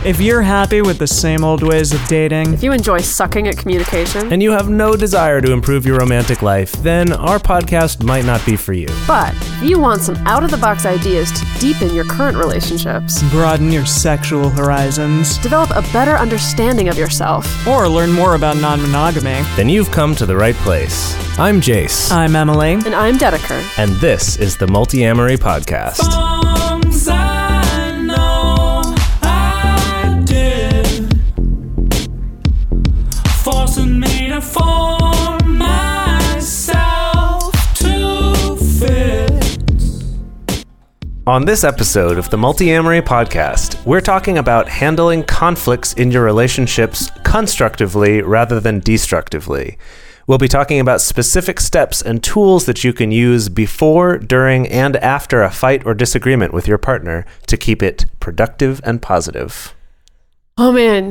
If you're happy with the same old ways of dating, If you enjoy sucking at communication, and you have no desire to improve your romantic life, then our podcast might not be for you. but if you want some out-of-the-box ideas to deepen your current relationships, broaden your sexual horizons, develop a better understanding of yourself, or learn more about non-monogamy, Then you've come to the right place. I'm Jace, I'm Emily. and I'm Dedeker. and this is the Multi-Amory Podcast. Songs I know I did, forcing me to form myself to fit. On this episode of the Multi-Amory Podcast, we're talking about handling conflicts in your relationships constructively rather than destructively. We'll be talking about specific steps and tools that you can use before, during, and after a fight or disagreement with your partner to keep it productive and positive. Oh man,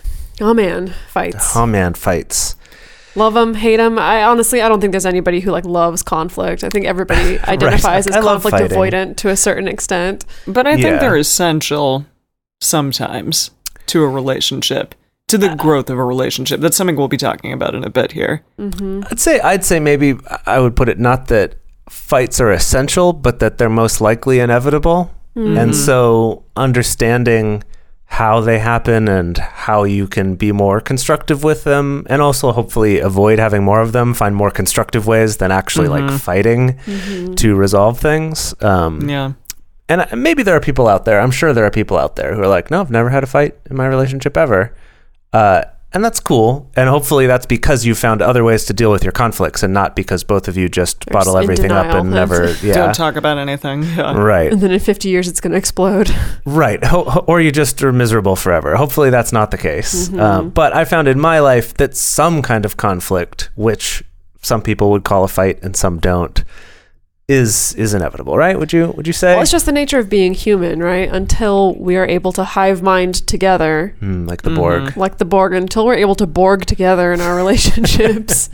fights. Oh man, fights. Love them, hate them. I don't think there's anybody who loves conflict. I think everybody identifies I as love conflict fighting. avoidant to a certain extent. But I Yeah. think they're essential sometimes to a relationship, to the growth of a relationship. That's something we'll be talking about in a bit here. I'd say maybe I would put it not that fights are essential, but that they're most likely inevitable. And so understanding how they happen and how you can be more constructive with them, and also hopefully avoid having more of them, find more constructive ways than actually fighting to resolve things. Yeah. And maybe there are people out there, I'm sure there are people out there who are like, no, I've never had a fight in my relationship ever. And that's cool. And hopefully that's because you found other ways to deal with your conflicts and not because both of you just They're bottle just in everything up denial. and never, Don't talk about anything. Yeah. Right, And then in 50 years, it's going to explode. right. Or you just are miserable forever. Hopefully that's not the case. But I found in my life that some kind of conflict, which some people would call a fight and some don't, is inevitable, right? Would you say? Well, it's just the nature of being human, right? Until we are able to hive mind together, Like the Borg. like the Borg, until we're able to Borg together in our relationships,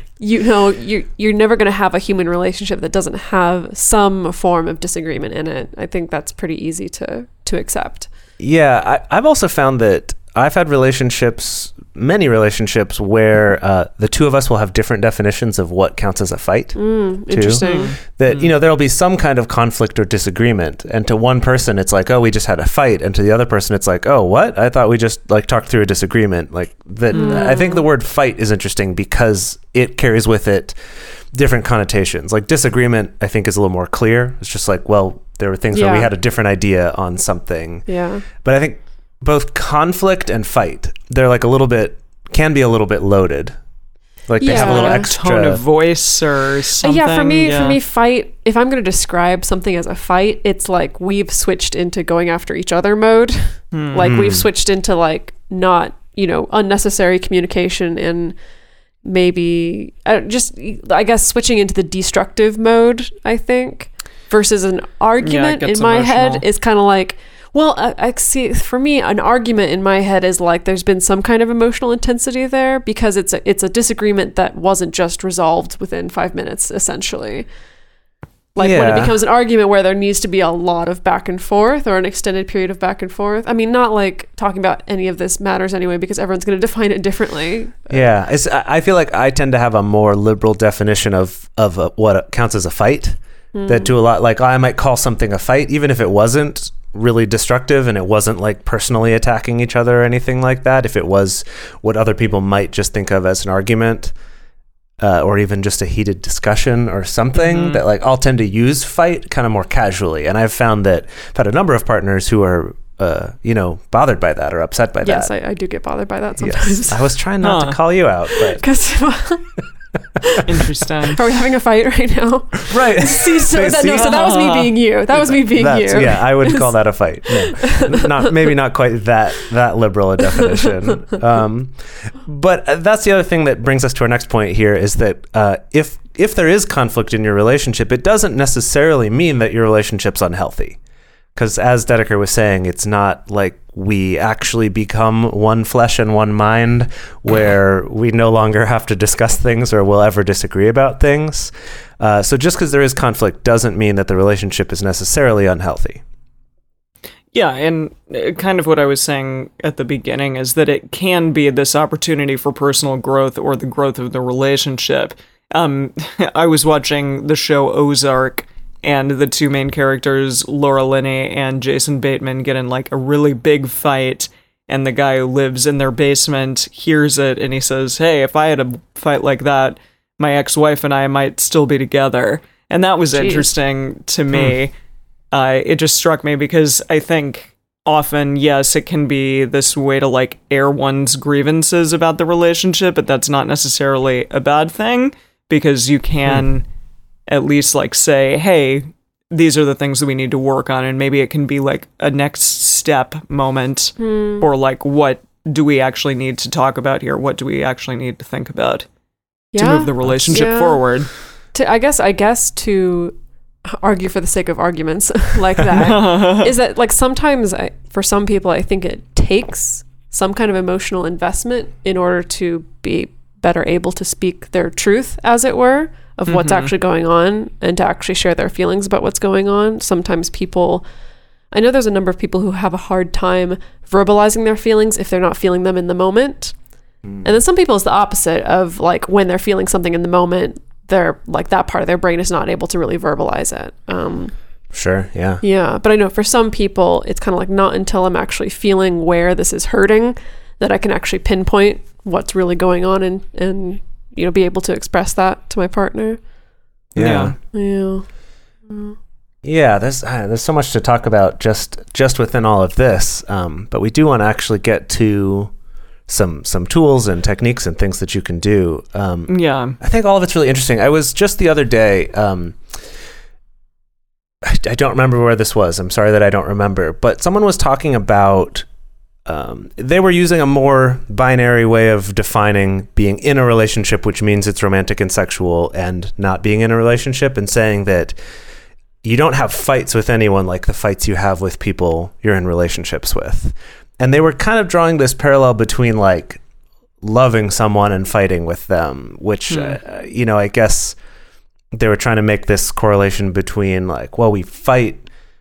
you're never going to have a human relationship that doesn't have some form of disagreement in it. I think that's pretty easy to accept. Yeah, I've also found that I've had many relationships where the two of us will have different definitions of what counts as a fight. Interesting. That, there'll be some kind of conflict or disagreement. And to one person, it's like, oh, we just had a fight. And to the other person, it's like, oh, what? I thought we just talked through a disagreement. I think the word fight is interesting because it carries with it different connotations. Like disagreement, I think, is a little more clear. It's just like, well, there were things where we had a different idea on something. Yeah. But I think both conflict and fight, they're can be a little bit loaded. They have a little extra tone of voice or something. Yeah, for me, fight, if I'm going to describe something as a fight, it's like we've switched into going after each other mode. Like we've switched into not, unnecessary communication and maybe I guess switching into the destructive mode, I think, versus an argument in my head is kind of like, well, I see, for me, an argument in my head is like there's been some kind of emotional intensity there because it's a disagreement that wasn't just resolved within 5 minutes, essentially. When it becomes an argument where there needs to be a lot of back and forth or an extended period of back and forth. I mean, not like talking about any of this matters anyway because everyone's going to define it differently. Yeah, I feel like I tend to have a more liberal definition of what counts as a fight. That do a lot, I might call something a fight even if it wasn't really destructive and it wasn't personally attacking each other or anything like that. If it was what other people might just think of as an argument or even just a heated discussion or something, that I'll tend to use fight kind of more casually. And I've found that I've had a number of partners who are bothered by that or upset by that. Yes, I do get bothered by that sometimes. Yes. I was trying not to call you out, but Interesting. Are we having a fight right now? right. So that was me being you. That was me being you. Yeah, I would call that a fight. No. Maybe not quite that liberal a definition. But that's the other thing that brings us to our next point here is that if there is conflict in your relationship, it doesn't necessarily mean that your relationship's unhealthy. Because as Dedeker was saying, it's not like we actually become one flesh and one mind where we no longer have to discuss things or will ever disagree about things. So just because there is conflict doesn't mean that the relationship is necessarily unhealthy. Yeah, and kind of what I was saying at the beginning is that it can be this opportunity for personal growth or the growth of the relationship. I was watching the show Ozark, and the two main characters, Laura Linney and Jason Bateman, get in like a really big fight, and the guy who lives in their basement hears it, and he says, "Hey, if I had a fight like that, my ex-wife and I might still be together." And that was interesting to me. It just struck me because I think often, yes, it can be this way to like air one's grievances about the relationship, but that's not necessarily a bad thing, because you can at least like say, hey, these are the things that we need to work on, and maybe it can be like a next step moment, or like, what do we actually need to talk about here? What do we actually need to think about to move the relationship forward? I guess to argue for the sake of arguments like that is that like sometimes for some people I think it takes some kind of emotional investment in order to be better able to speak their truth, as it were, of what's actually going on, and to actually share their feelings about what's going on. Sometimes I know there's a number of people who have a hard time verbalizing their feelings if they're not feeling them in the moment. And then some people it's the opposite of like when they're feeling something in the moment, they're like that part of their brain is not able to really verbalize it. Sure, yeah. Yeah, but I know for some people, it's kind of like not until I'm actually feeling where this is hurting that I can actually pinpoint what's really going on and you know, be able to express that to my partner. Yeah. Yeah, there's so much to talk about just within all of this, but we do want to actually get to some tools and techniques and things that you can do. Yeah. I think all of it's really interesting. I was just the other day, I don't remember where this was. I'm sorry that I don't remember, but someone was talking about, they were using a more binary way of defining being in a relationship, which means it's romantic and sexual, and not being in a relationship, and saying that you don't have fights with anyone like the fights you have with people you're in relationships with. And they were kind of drawing this parallel between like loving someone and fighting with them, which, you know, I guess they were trying to make this correlation between like, well, we fight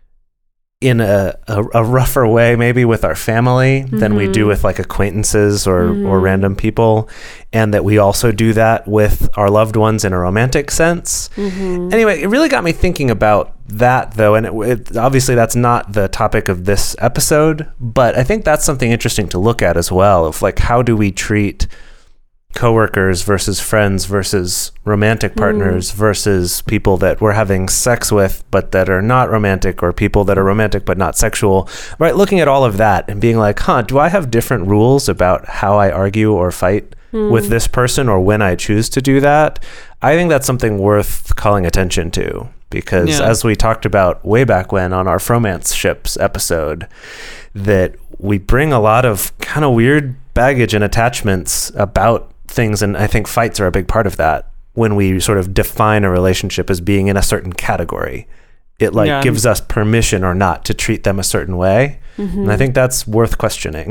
in a rougher way maybe with our family than we do with like acquaintances or random people, and that we also do that with our loved ones in a romantic sense. Anyway, it really got me thinking about that though, and it obviously that's not the topic of this episode, but I think that's something interesting to look at as well, of like, how do we treat coworkers versus friends versus romantic partners versus people that we're having sex with but that are not romantic, or people that are romantic but not sexual, right? Looking at all of that and being like, do I have different rules about how I argue or fight with this person, or when I choose to do that? I think that's something worth calling attention to, because as we talked about way back when on our Fromance Ships episode, that we bring a lot of kind of weird baggage and attachments about things, and I think fights are a big part of that. When we sort of define a relationship as being in a certain category, it like gives us permission or not to treat them a certain way, and I think that's worth questioning.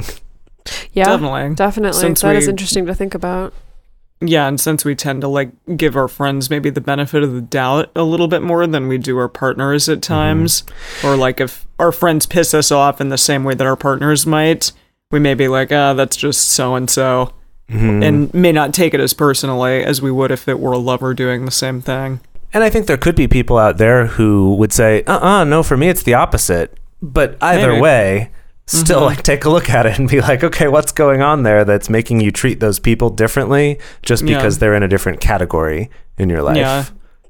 Yeah, definitely. Since that is interesting to think about. Yeah, and since we tend to like give our friends maybe the benefit of the doubt a little bit more than we do our partners at times, or like if our friends piss us off in the same way that our partners might, we may be like, that's just so and so. And may not take it as personally as we would if it were a lover doing the same thing. And I think there could be people out there who would say, no, for me it's the opposite. But either way, still like take a look at it and be like, okay, what's going on there that's making you treat those people differently just because they're in a different category in your life? Yeah.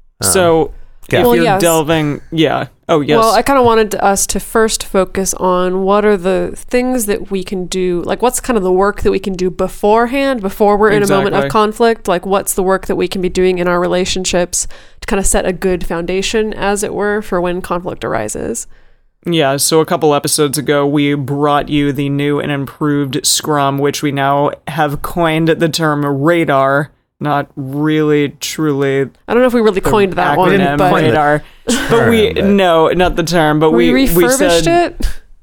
So if you're delving, Oh, yes. Well, I kind of wanted us to first focus on what are the things that we can do, like what's kind of the work that we can do beforehand, before we're in a moment of conflict, like what's the work that we can be doing in our relationships to kind of set a good foundation, as it were, for when conflict arises. Yeah, so a couple episodes ago, we brought you the new and improved Scrum, which we now have coined the term radar. Not really, truly. I don't know if we really coined that one, but radar. But we no, not the term. But we refurbished said, it.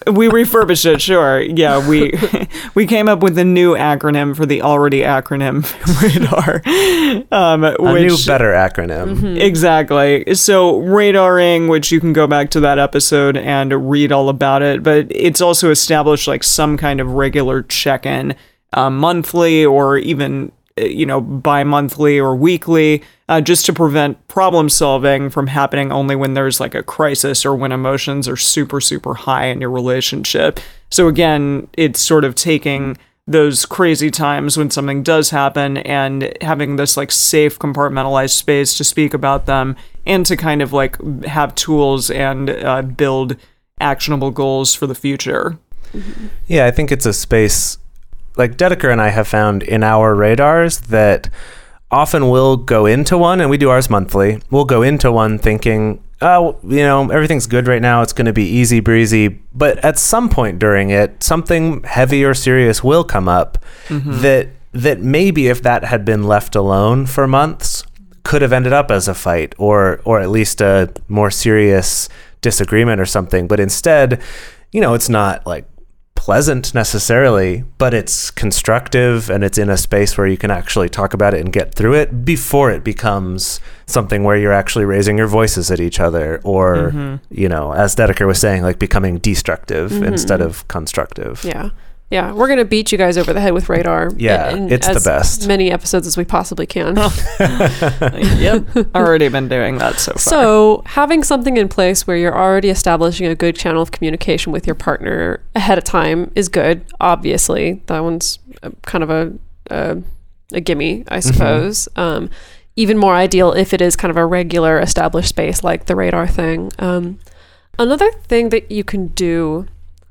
We refurbished it, sure. Yeah, we came up with a new acronym for the already acronym radar. A new, better acronym. Exactly. So radaring, which you can go back to that episode and read all about it, but it's also established like some kind of regular check-in, monthly or even bi-monthly or weekly, just to prevent problem solving from happening only when there's like a crisis or when emotions are super, super high in your relationship. So again, it's sort of taking those crazy times when something does happen and having this like safe compartmentalized space to speak about them and to kind of like have tools and build actionable goals for the future. Yeah, I think it's a space like Dedeker and I have found in our radars that often we'll go into one, and we do ours monthly. We'll go into one thinking, oh, everything's good right now. It's going to be easy breezy. But at some point during it, something heavy or serious will come up that maybe if that had been left alone for months, could have ended up as a fight or at least a more serious disagreement or something. But instead, it's not like pleasant necessarily, but it's constructive and it's in a space where you can actually talk about it and get through it before it becomes something where you're actually raising your voices at each other or, as Dedeker was saying, like becoming destructive instead of constructive. Yeah. Yeah, we're going to beat you guys over the head with radar. Yeah, it's the best. As many episodes as we possibly can. Yep, already been doing that so far. So having something in place where you're already establishing a good channel of communication with your partner ahead of time is good, obviously. That one's kind of a gimme, I suppose. Even more ideal if it is kind of a regular established space like the radar thing. Another thing that you can do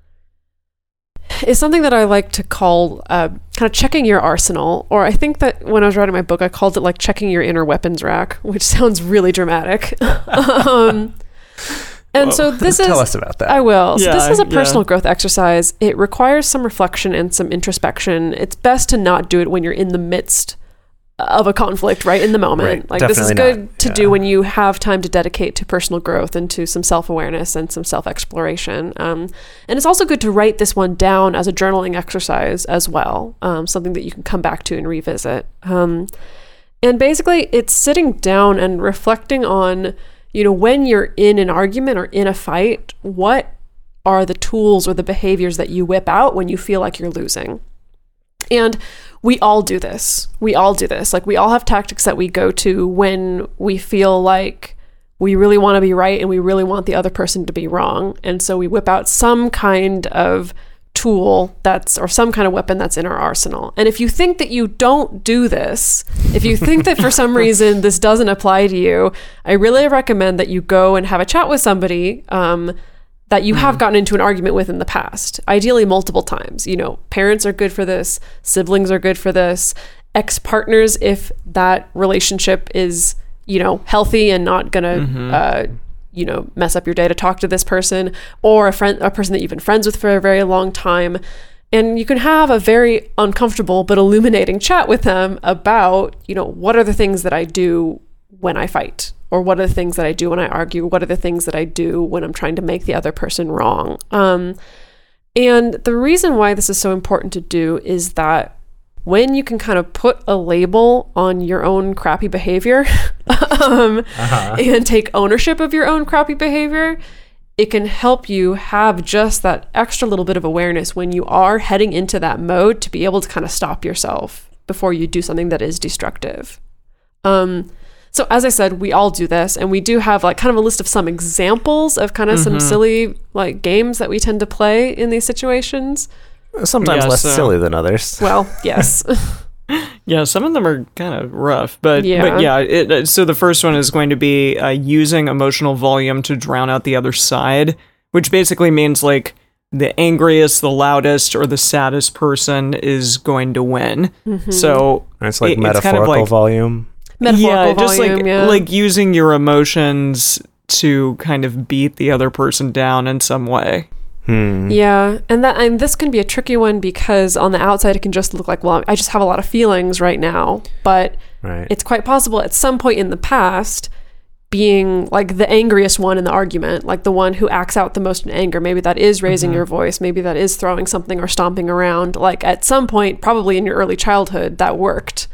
is something that I like to call kind of checking your arsenal, or I think that when I was writing my book, I called it like checking your inner weapons rack, which sounds really dramatic. And so this is... Tell us about that. I will. So this is a personal growth exercise. It requires some reflection and some introspection. It's best to not do it when you're in the midst of a conflict, right in the moment. Right. Like Definitely this is good to do when you have time to dedicate to personal growth and to some self-awareness and some self-exploration. And it's also good to write this one down as a journaling exercise as well, something that you can come back to and revisit. And basically it's sitting down and reflecting on, when you're in an argument or in a fight, what are the tools or the behaviors that you whip out when you feel like you're losing? And we all do this. Like we all have tactics that we go to when we feel like we really want to be right and we really want the other person to be wrong. And so we whip out some kind of tool or some kind of weapon that's in our arsenal. And if you think that you don't do this, if you think that for some reason this doesn't apply to you, I really recommend that you go and have a chat with somebody that you have gotten into an argument with in the past, ideally multiple times. Parents are good for this, siblings are good for this, ex-partners, if that relationship is, healthy and not gonna, mess up your day to talk to this person, or a person that you've been friends with for a very long time. And you can have a very uncomfortable but illuminating chat with them about, what are the things that I do when I fight? Or what are the things that I do when I argue? What are the things that I do when I'm trying to make the other person wrong? And the reason why this is so important to do is that when you can kind of put a label on your own crappy behavior and take ownership of your own crappy behavior, it can help you have just that extra little bit of awareness when you are heading into that mode to be able to kind of stop yourself before you do something that is destructive. So as I said, we all do this, and we do have like kind of a list of some examples of kind of some silly like games that we tend to play in these situations. Sometimes less silly than others. Well, yes. Yeah, some of them are kind of rough, but so the first one is going to be using emotional volume to drown out the other side, which basically means like the angriest, the loudest, or the saddest person is going to win. So it's like metaphorical kind of volume. Like using your emotions to kind of beat the other person down in some way. Yeah, and this can be a tricky one because on the outside it can just look like, well, I just have a lot of feelings right now, but it's quite possible at some point in the past being like the angriest one in the argument, like the one who acts out the most in anger. Maybe that is raising your voice. Maybe that is throwing something or stomping around. Like at some point, probably in your early childhood, that worked.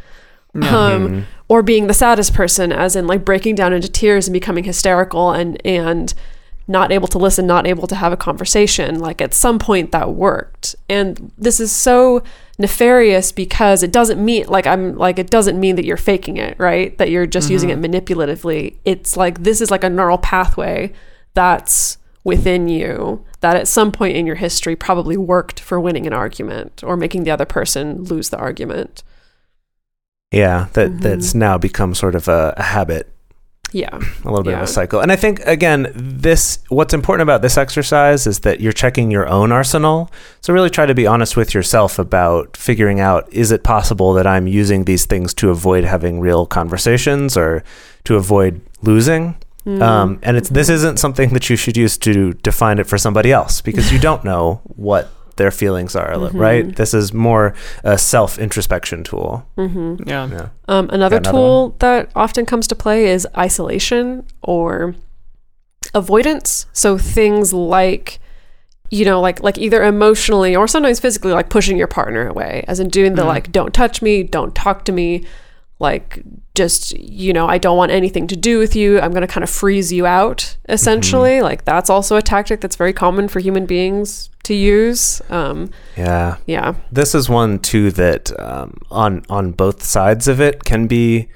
Or being the saddest person, as in like breaking down into tears and becoming hysterical and not able to listen, not able to have a conversation. Like at some point that worked. And this is so nefarious because it doesn't mean it doesn't mean that you're faking it, right? That you're just using it manipulatively. It's like, this is like a neural pathway that's within you that at some point in your history probably worked for winning an argument or making the other person lose the argument. Yeah, that's now become sort of a habit. Yeah. A little bit of a cycle. And I think, again, what's important about this exercise is that you're checking your own arsenal. So really try to be honest with yourself about figuring out, is it possible that I'm using these things to avoid having real conversations or to avoid losing? And this isn't something that you should use to define it for somebody else, because you don't know what their feelings are, right? This is more a self-introspection tool. Another tool that often comes to play is isolation or avoidance. So things like, like either emotionally or sometimes physically, like pushing your partner away, as in doing the like, don't touch me, don't talk to me, like just, I don't want anything to do with you. I'm going to kind of freeze you out, essentially. Like that's also a tactic that's very common for human beings to use. Yeah. This is one too that on both sides of it can be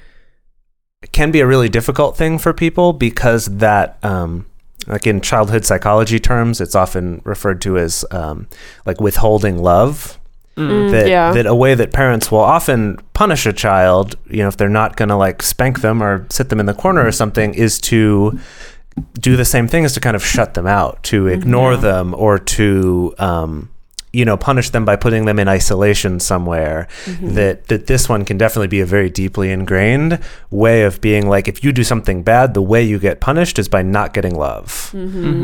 a really difficult thing for people, because that like in childhood psychology terms, it's often referred to as like withholding love. That a way that parents will often punish a child, if they're not going to like spank them or sit them in the corner or something, is to do the same thing, is to kind of shut them out, to ignore them, or to punish them by putting them in isolation somewhere. That this one can definitely be a very deeply ingrained way of being like, if you do something bad, the way you get punished is by not getting love.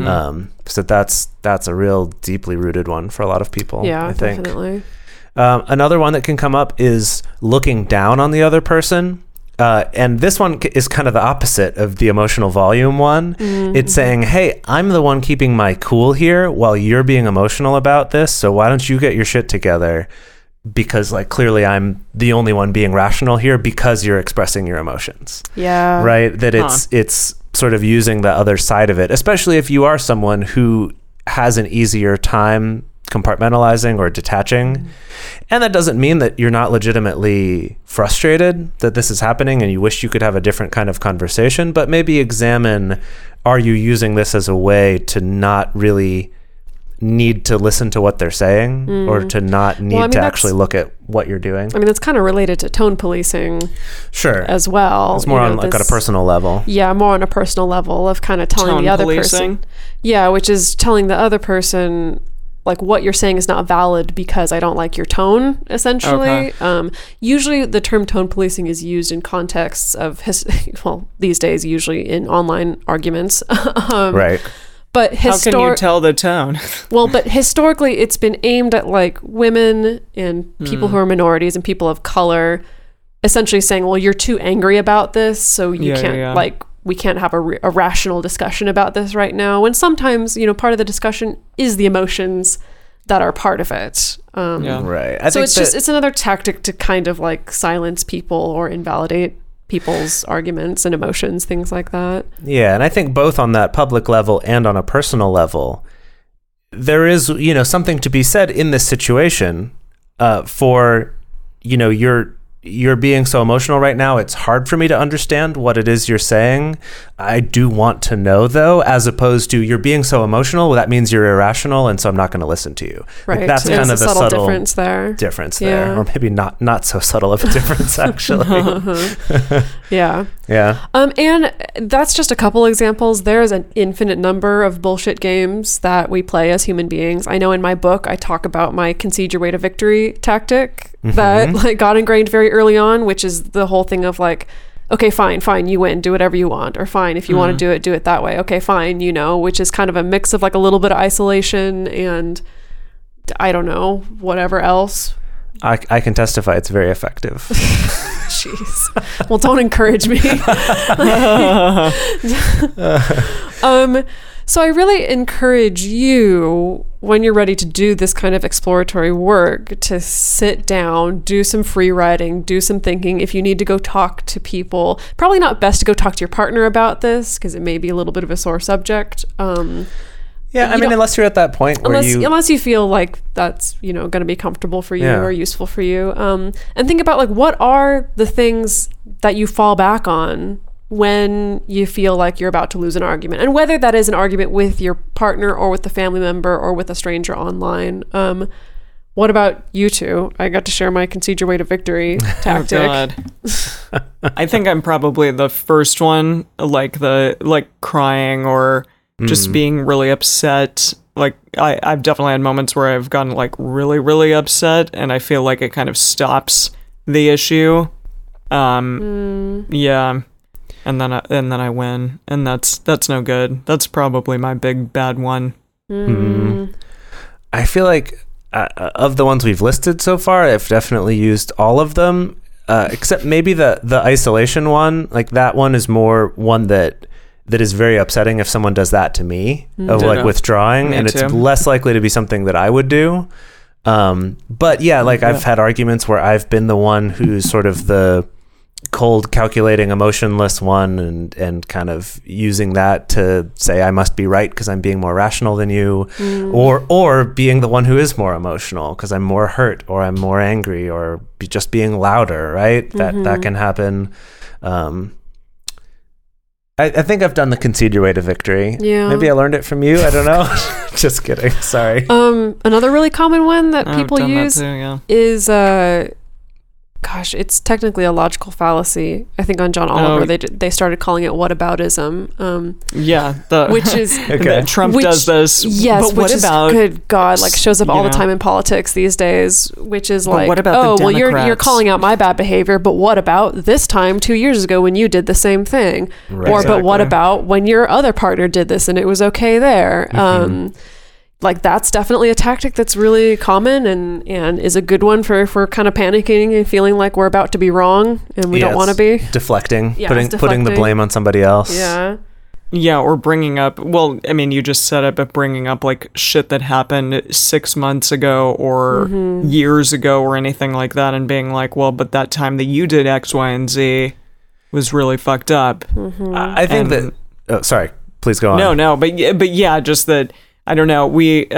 So that's a real deeply rooted one for a lot of people. I think. Definitely. Another one that can come up is looking down on the other person. And this one is kind of the opposite of the emotional volume one. It's saying, hey, I'm the one keeping my cool here while you're being emotional about this. So why don't you get your shit together? Because like clearly I'm the only one being rational here because you're expressing your emotions. Yeah. Right? That it's sort of using the other side of it, especially if you are someone who has an easier time compartmentalizing or detaching. And that doesn't mean that you're not legitimately frustrated that this is happening and you wish you could have a different kind of conversation, but maybe examine, are you using this as a way to not really need to listen to what they're saying or to not need to actually look at what you're doing? I mean, that's kind of related to tone policing as well. It's more on like at a personal level. Yeah, more on a personal level of kind of telling the other person. Yeah, which is telling the other person like what you're saying is not valid because I don't like your tone, essentially. Usually the term tone policing is used in contexts of, these days, usually in online arguments. Right. But how can you tell the tone? Well, but historically it's been aimed at like women and people who are minorities and people of color, essentially saying, well, you're too angry about this, so you can't like, we can't have a rational discussion about this right now. And sometimes, part of the discussion is the emotions that are part of it. Right. So it's another tactic to kind of like silence people or invalidate people's arguments and emotions, things like that. Yeah. And I think both on that public level and on a personal level, there is, something to be said in this situation for, you're being so emotional right now, it's hard for me to understand what it is you're saying. I do want to know, though, as opposed to you're being so emotional, well, that means you're irrational, and so I'm not going to listen to you. Right. Like, that's kind of the subtle difference there. Or maybe not so subtle of a difference, actually. Yeah. And that's just a couple examples. There's an infinite number of bullshit games that we play as human beings. I know in my book, I talk about my concede your way to victory tactic that like got ingrained very early on, which is the whole thing of like, okay, fine, you win, do whatever you want, or fine, if you want to do it that way. Okay, fine, which is kind of a mix of like a little bit of isolation and I don't know, whatever else. I can testify it's very effective. Jeez. Well, don't encourage me. So I really encourage you, when you're ready to do this kind of exploratory work, to sit down, do some free writing, do some thinking. If you need to go talk to people, probably not best to go talk to your partner about this because it may be a little bit of a sore subject. Yeah, I mean, unless you're at that point where unless you feel like that's, you know, going to be comfortable for you or useful for you. And think about, like, what are the things that you fall back on when you feel like you're about to lose an argument, and whether that is an argument with your partner or with a family member or with a stranger online. What about you two? I got to share my concede your way to victory tactic. Oh, God. I think I'm probably the first one, like crying or just being really upset. Like I've definitely had moments where I've gotten like really, really upset, and I feel like it kind of stops the issue. Yeah. And then I win, and that's no good. That's probably my big bad one. I feel like of the ones we've listed so far, I've definitely used all of them, except maybe the isolation one. Like, that one is more one that is very upsetting if someone does that to me, of like withdrawing, and it's less likely to be something that I would do. But yeah, like I've had arguments where I've been the one who's sort of the cold, calculating, emotionless one, and kind of using that to say I must be right because I'm being more rational than you, or being the one who is more emotional because I'm more hurt or I'm more angry or just being louder, right? That can happen. I think I've done the concede your way to victory. Yeah. Maybe I learned it from you. I don't know. Just kidding. Sorry. Another really common one that people use is gosh, it's technically a logical fallacy. I think on John Oliver they started calling it whataboutism. Which is Trump does this. Yes, but what about, good God, like shows up all the time in politics these days. Which is like, what about the Democrats? Well, you're calling out my bad behavior, but what about this time 2 years ago when you did the same thing? Right. Or but what about when your other partner did this and it was okay there? Like, that's definitely a tactic that's really common and is a good one for kind of panicking and feeling like we're about to be wrong and we don't want to be. Deflecting, putting the blame on somebody else. Yeah. Yeah, or bringing up, well, I mean, you just set up at bringing up like shit that happened 6 months ago or years ago or anything like that, and being like, well, but that time that you did X, Y, and Z was really fucked up. I think that, sorry, please go on. No, but yeah, just that, I don't know.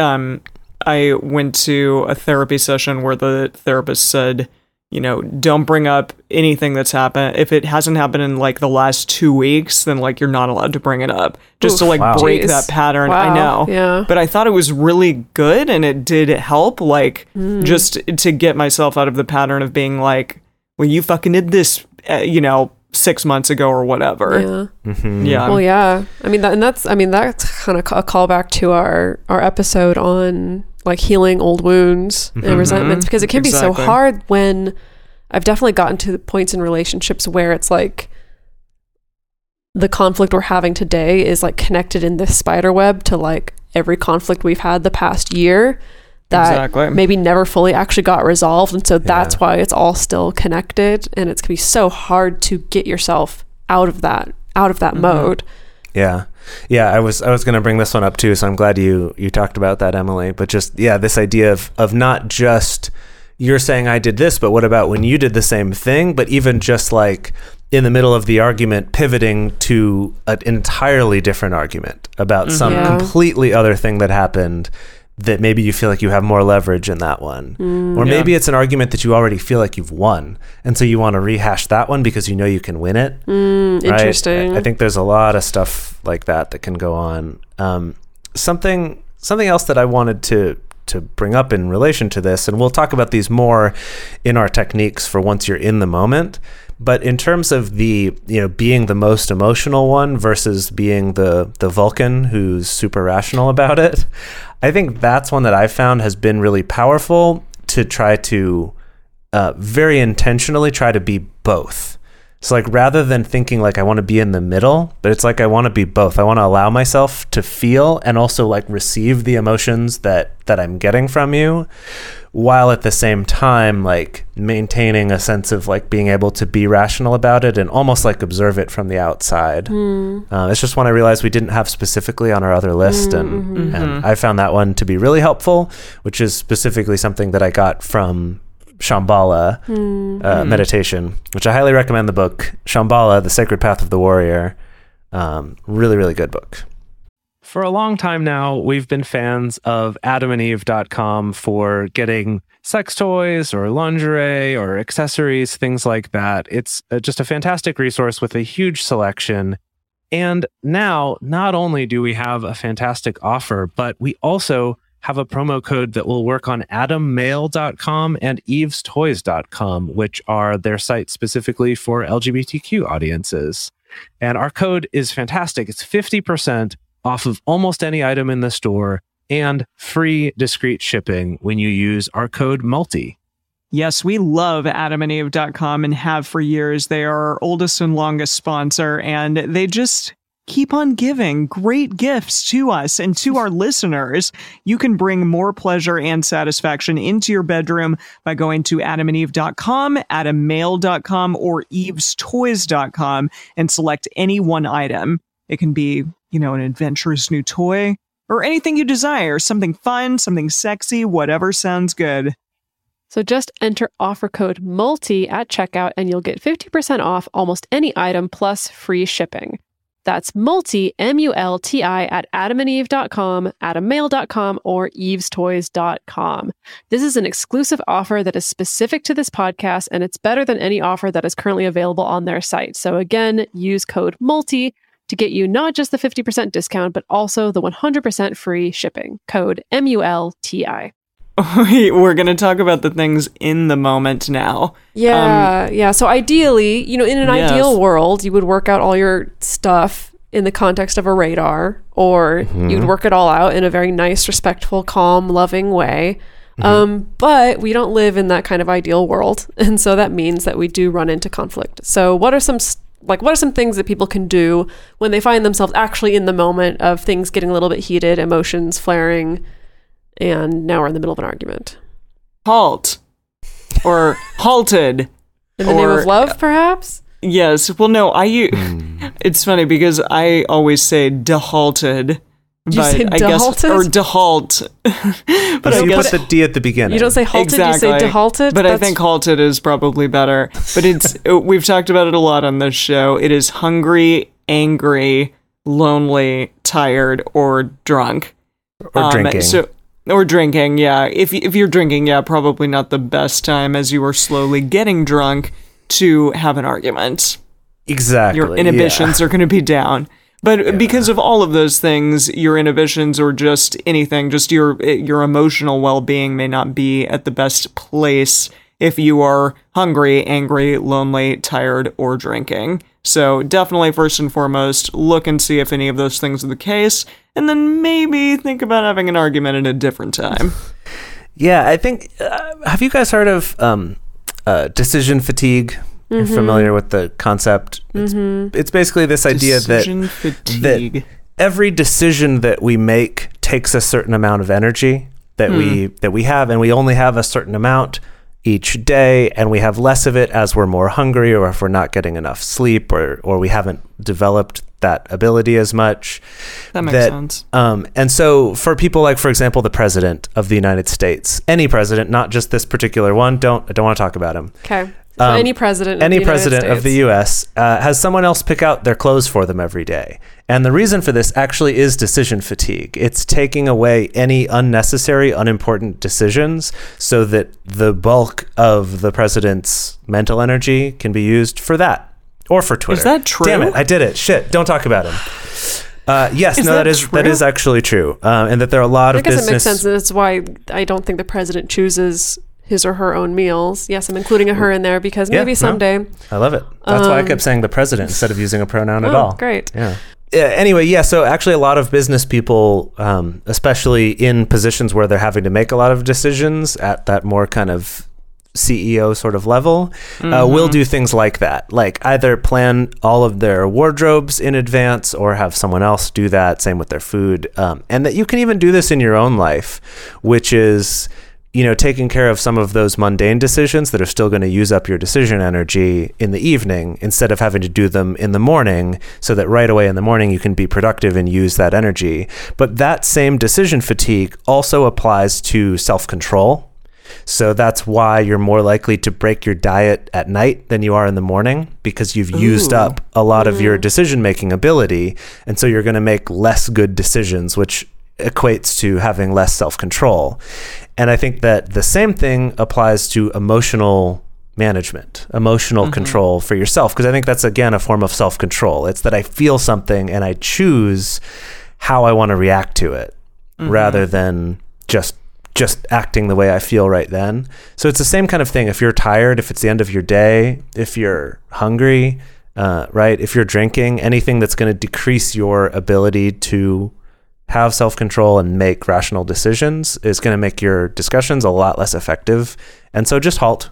I went to a therapy session where the therapist said, you know, don't bring up anything that's happened. If it hasn't happened in like the last 2 weeks, then like you're not allowed to bring it up. Just to like break that pattern. Wow. I know. Yeah. But I thought it was really good, and it did help, like just to get myself out of the pattern of being like, well, you fucking did this, 6 months ago or whatever. Yeah. Well, yeah. I mean, that's kind of a callback to our episode on like healing old wounds and resentments, because it can be so hard when I've definitely gotten to the points in relationships where it's like the conflict we're having today is like connected in this spider web to like every conflict we've had the past year that maybe never fully actually got resolved, and so that's why it's all still connected, and it's gonna be so hard to get yourself out of that mode. Yeah I was gonna bring this one up too, so I'm glad you talked about that, Emily. But just this idea of not just you're saying I did this, but what about when you did the same thing? But even just like in the middle of the argument, pivoting to an entirely different argument about some completely other thing that happened, that maybe you feel like you have more leverage in that one. Or maybe it's an argument that you already feel like you've won, and so you want to rehash that one because you know you can win it. Right? Interesting. I think there's a lot of stuff like that can go on. Something else that I wanted to bring up in relation to this, and we'll talk about these more in our techniques for once you're in the moment, but in terms of the, being the most emotional one versus being the Vulcan who's super rational about it, I think that's one that I've found has been really powerful to try to very intentionally try to be both. So like, rather than thinking like I want to be in the middle, but it's like I want to be both. I want to allow myself to feel and also like receive the emotions that I'm getting from you, while at the same time like maintaining a sense of like being able to be rational about it and almost like observe it from the outside. It's just one I realized we didn't have specifically on our other list, and I found that one to be really helpful, which is specifically something that I got from Shambhala meditation, which I highly recommend the book Shambhala, The Sacred Path of the Warrior. Really, really good book. For a long time now, we've been fans of adamandeve.com for getting sex toys or lingerie or accessories, things like that. It's just a fantastic resource with a huge selection. And now, not only do we have a fantastic offer, but we also have a promo code that will work on adammail.com and evestoys.com, which are their sites specifically for LGBTQ audiences. And our code is fantastic. It's 50% off of almost any item in the store and free discreet shipping when you use our code MULTI. Yes, we love adamandeve.com and have for years. They are our oldest and longest sponsor, and they just keep on giving great gifts to us and to our listeners. You can bring more pleasure and satisfaction into your bedroom by going to adamandeve.com, adammail.com, or evestoys.com and select any one item. It can be, an adventurous new toy or anything you desire, something fun, something sexy, whatever sounds good. So just enter offer code MULTI at checkout and you'll get 50% off almost any item plus free shipping. That's MULTI, M-U-L-T-I, at adamandeve.com, adammail.com, or evestoys.com. This is an exclusive offer that is specific to this podcast, and it's better than any offer that is currently available on their site. So again, use code MULTI to get you not just the 50% discount, but also the 100% free shipping. Code MULTI. We're going to talk about the things in the moment now. Yeah. So ideally, in an ideal world, you would work out all your stuff in the context of a radar, or you'd work it all out in a very nice, respectful, calm, loving way. But we don't live in that kind of ideal world. And so that means that we do run into conflict. So what are some things that people can do when they find themselves actually in the moment of things getting a little bit heated, emotions flaring, and now we're in the middle of an argument? Halt. Or halted. In the name of love, perhaps? Yes. Well, no, it's funny because I always say dehalted. Did you say dehalted? Or dehalt. But you put the D at the beginning. You don't say halted, exactly. You say dehalted? But I think halted is probably better. But we've talked about it a lot on this show. It is hungry, angry, lonely, tired, or drunk. Or drinking. Or drinking, yeah. If you're drinking, yeah, probably not the best time as you are slowly getting drunk to have an argument. Exactly. Your inhibitions are going to be down. But because of all of those things, your inhibitions or just anything, just your emotional well-being may not be at the best place if you are hungry, angry, lonely, tired, or drinking. So definitely, first and foremost, look and see if any of those things are the case, and then maybe think about having an argument at a different time. Yeah, I think, have you guys heard of decision fatigue? You're familiar with the concept? It's basically this idea that every decision that we make takes a certain amount of energy that we have, and we only have a certain amount each day, and we have less of it as we're more hungry, or if we're not getting enough sleep, or we haven't developed that ability as much. That makes sense. And so for people like, for example, the president of the United States, any president, not just this particular one, I don't want to talk about him. Okay. So any president of the U.S. Has someone else pick out their clothes for them every day. And the reason for this actually is decision fatigue. It's taking away any unnecessary, unimportant decisions so that the bulk of the president's mental energy can be used for that. Or for Twitter. Is that true? Damn it, I did it. Shit, don't talk about him. Yes, that is actually true. And that there are a lot of business... I guess it makes sense. And that's why I don't think the president chooses his or her own meals. Yes, I'm including a her in there because maybe someday. No, I love it. That's why I kept saying the president instead of using a pronoun at all. Great. Yeah. Anyway, so actually a lot of business people, especially in positions where they're having to make a lot of decisions at that more kind of CEO sort of level, will do things like that. Like either plan all of their wardrobes in advance or have someone else do that. Same with their food. And that you can even do this in your own life, which is taking care of some of those mundane decisions that are still going to use up your decision energy in the evening instead of having to do them in the morning, so that right away in the morning you can be productive and use that energy. But that same decision fatigue also applies to self-control. So that's why you're more likely to break your diet at night than you are in the morning, because you've used up a lot of your decision-making ability. And so you're going to make less good decisions, which equates to having less self-control. And I think that the same thing applies to emotional management, emotional control for yourself, because I think that's, again, a form of self-control. It's that I feel something and I choose how I want to react to it rather than just acting the way I feel right then. So it's the same kind of thing. If you're tired, if it's the end of your day, if you're hungry, right? If you're drinking, anything that's going to decrease your ability to have self-control and make rational decisions is going to make your discussions a lot less effective. And so just halt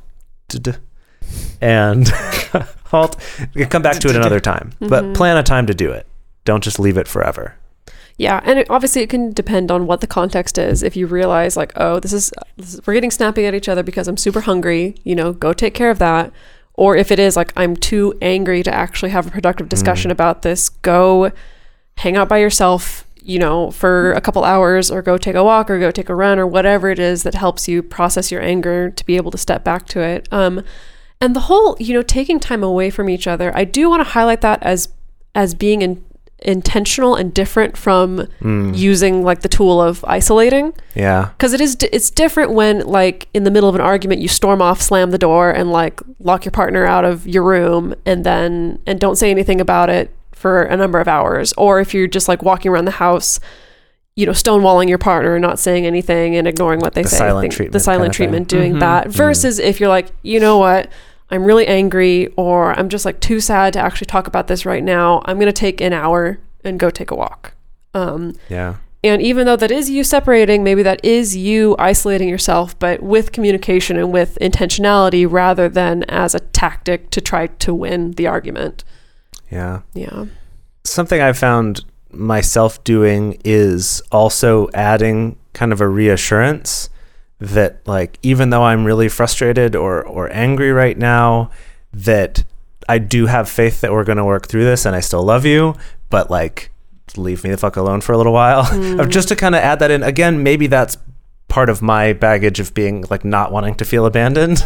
and halt. You can come back to it another time, but plan a time to do it. Don't just leave it forever. Yeah, and obviously it can depend on what the context is. If you realize like, oh, this is we're getting snappy at each other because I'm super hungry, go take care of that. Or if it is like, I'm too angry to actually have a productive discussion about this, go hang out by yourself, for a couple hours, or go take a walk or go take a run or whatever it is that helps you process your anger to be able to step back to it. And the whole, taking time away from each other, I do want to highlight that as being intentional and different from using like the tool of isolating. Yeah. Because it's different when like in the middle of an argument you storm off, slam the door, and like lock your partner out of your room and don't say anything about it for a number of hours. Or if you're just like walking around the house, stonewalling your partner and not saying anything and ignoring what they say. The silent treatment, doing that. Versus if you're like, you know what, I'm really angry, or I'm just like too sad to actually talk about this right now, I'm going to take an hour and go take a walk. Yeah. And even though that is you separating, maybe that is you isolating yourself, but with communication and with intentionality rather than as a tactic to try to win the argument. Yeah. Yeah. Something I found myself doing is also adding kind of a reassurance that like, even though I'm really frustrated or angry right now, that I do have faith that we're going to work through this and I still love you, but like, leave me the fuck alone for a little while. Just to kind of add that in. Again, maybe that's part of my baggage of being like not wanting to feel abandoned.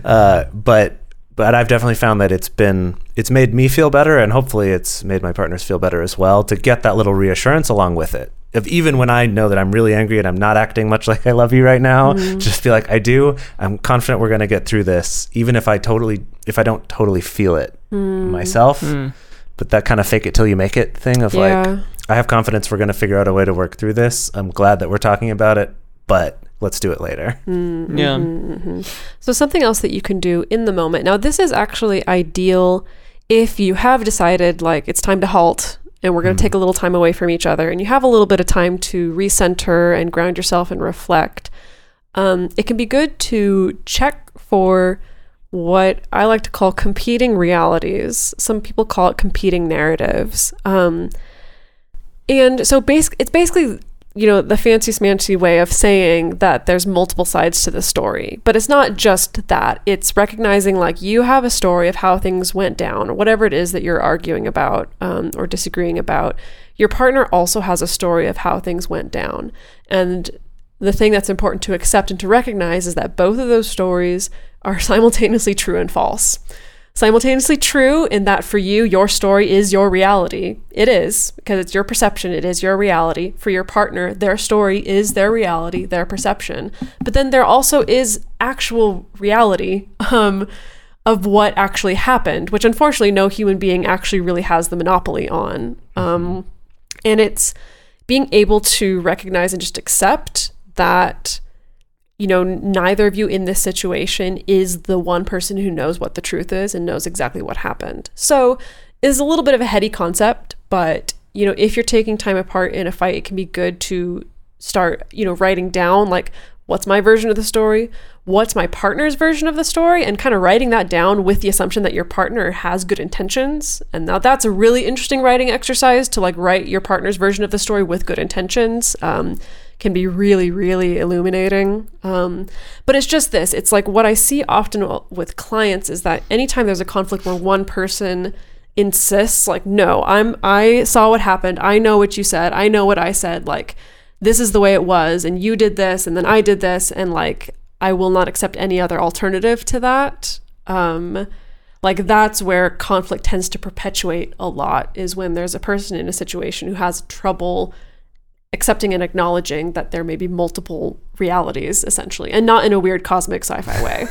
But I've definitely found that it's made me feel better, and hopefully it's made my partners feel better as well, to get that little reassurance along with it. If even when I know that I'm really angry and I'm not acting much like I love you right now, just feel like I'm confident we're going to get through this, even if I don't totally feel it myself. But that kind of fake it till you make it thing of like, I have confidence we're going to figure out a way to work through this. I'm glad that we're talking about it, but let's do it later. So something else that you can do in the moment. Now, this is actually ideal if you have decided like it's time to halt and we're going to take a little time away from each other, and you have a little bit of time to recenter and ground yourself and reflect. It can be good to check for what I like to call competing realities. Some people call it competing narratives. And so it's basically, the fancy smancy way of saying that there's multiple sides to the story. But it's not just that. It's recognizing like you have a story of how things went down, or whatever it is that you're arguing about or disagreeing about. Your partner also has a story of how things went down. And the thing that's important to accept and to recognize is that both of those stories are simultaneously true and false. Simultaneously true in that for you, your story is your reality. It is, because it's your perception. It is your reality. For your partner, their story is their reality, their perception. But then there also is actual reality of what actually happened, which unfortunately no human being actually really has the monopoly on. And it's being able to recognize and just accept that neither of you in this situation is the one person who knows what the truth is and knows exactly what happened. So it's a little bit of a heady concept, but, if you're taking time apart in a fight, it can be good to start, writing down, like, what's my version of the story? What's my partner's version of the story? And kind of writing that down with the assumption that your partner has good intentions. And now that's a really interesting writing exercise, to like write your partner's version of the story with good intentions. can be really, really illuminating. But it's just this. It's like what I see often with clients is that anytime there's a conflict where one person insists, like, no, I saw what happened. I know what you said. I know what I said. Like, this is the way it was. And you did this. And then I did this. And like, I will not accept any other alternative to that. Like that's where conflict tends to perpetuate a lot, is when there's a person in a situation who has trouble accepting and acknowledging that there may be multiple realities, essentially, and not in a weird cosmic sci-fi way.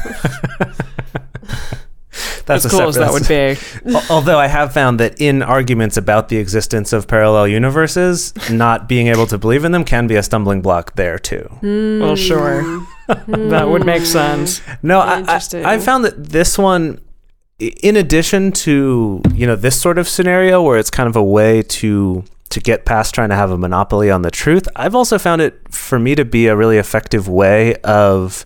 That's as cool as that would be. Although I have found that in arguments about the existence of parallel universes, not being able to believe in them can be a stumbling block there too. Well, sure. That would make sense. No, I found that this one, in addition to, this sort of scenario where it's kind of a way to get past trying to have a monopoly on the truth, I've also found it for me to be a really effective way of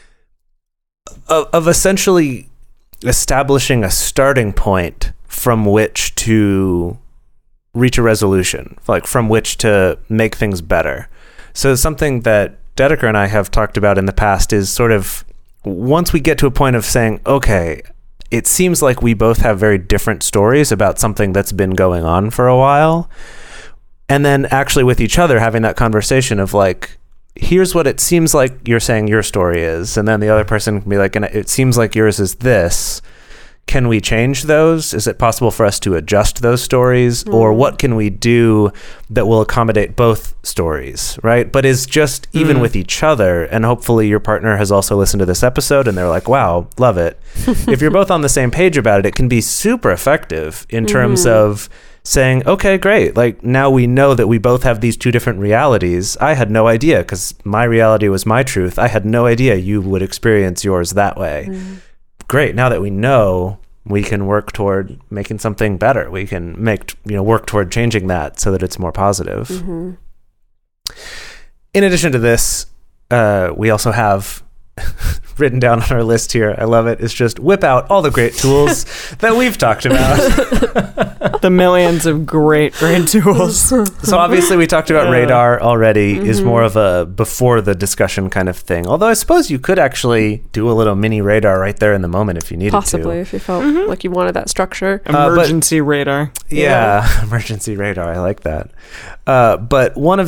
essentially establishing a starting point from which to reach a resolution, like from which to make things better. So something that Dedeker and I have talked about in the past is sort of, once we get to a point of saying, okay, it seems like we both have very different stories about something that's been going on for a while, and then actually with each other having that conversation of like, here's what it seems like you're saying your story is, and then the other person can be like, and it seems like yours is this. Can we change those? Is it possible for us to adjust those stories? Or what can we do that will accommodate both stories, right? But is just even with each other, and hopefully your partner has also listened to this episode and they're like, wow, love it. If you're both on the same page about it, it can be super effective in terms of saying, okay, great. Like now we know that we both have these two different realities. I had no idea because my reality was my truth. I had no idea you would experience yours that way. Great. Now that we know, we can work toward making something better. We can work toward changing that so that it's more positive. In addition to this, we also have written down on our list here, I love it, is just whip out all the great tools that we've talked about. The millions of great tools. So obviously we talked about Radar already, is more of a before the discussion kind of thing. Although I suppose you could actually do a little mini radar right there in the moment if you needed to. Possibly, if you felt like you wanted that structure. Emergency radar. Yeah, emergency radar. I like that. But one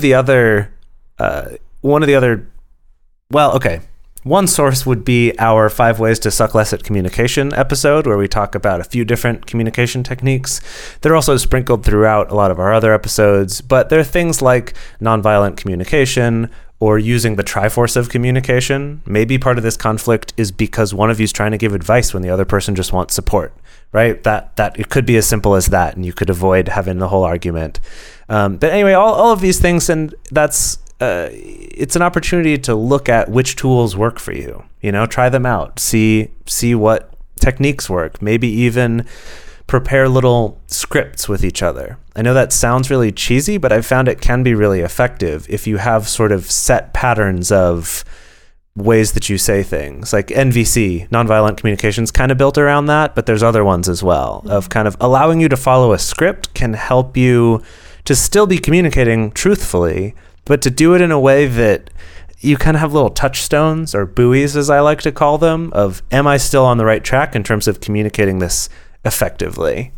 source would be our 5 Ways to Suck Less at Communication episode, where we talk about a few different communication techniques. They're also sprinkled throughout a lot of our other episodes, but there are things like nonviolent communication or using the Triforce of communication. Maybe part of this conflict is because one of you is trying to give advice when the other person just wants support, right? That it could be as simple as that, and you could avoid having the whole argument. But anyway, all of these things, and that's it's an opportunity to look at which tools work for you. Try them out, see what techniques work, maybe even prepare little scripts with each other. I know that sounds really cheesy, but I've found it can be really effective if you have sort of set patterns of ways that you say things. Like NVC, nonviolent communication's kind of built around that, but there's other ones as well, of kind of allowing you to follow a script can help you to still be communicating truthfully, but to do it in a way that you kind of have little touchstones or buoys, as I like to call them, of am I still on the right track in terms of communicating this effectively?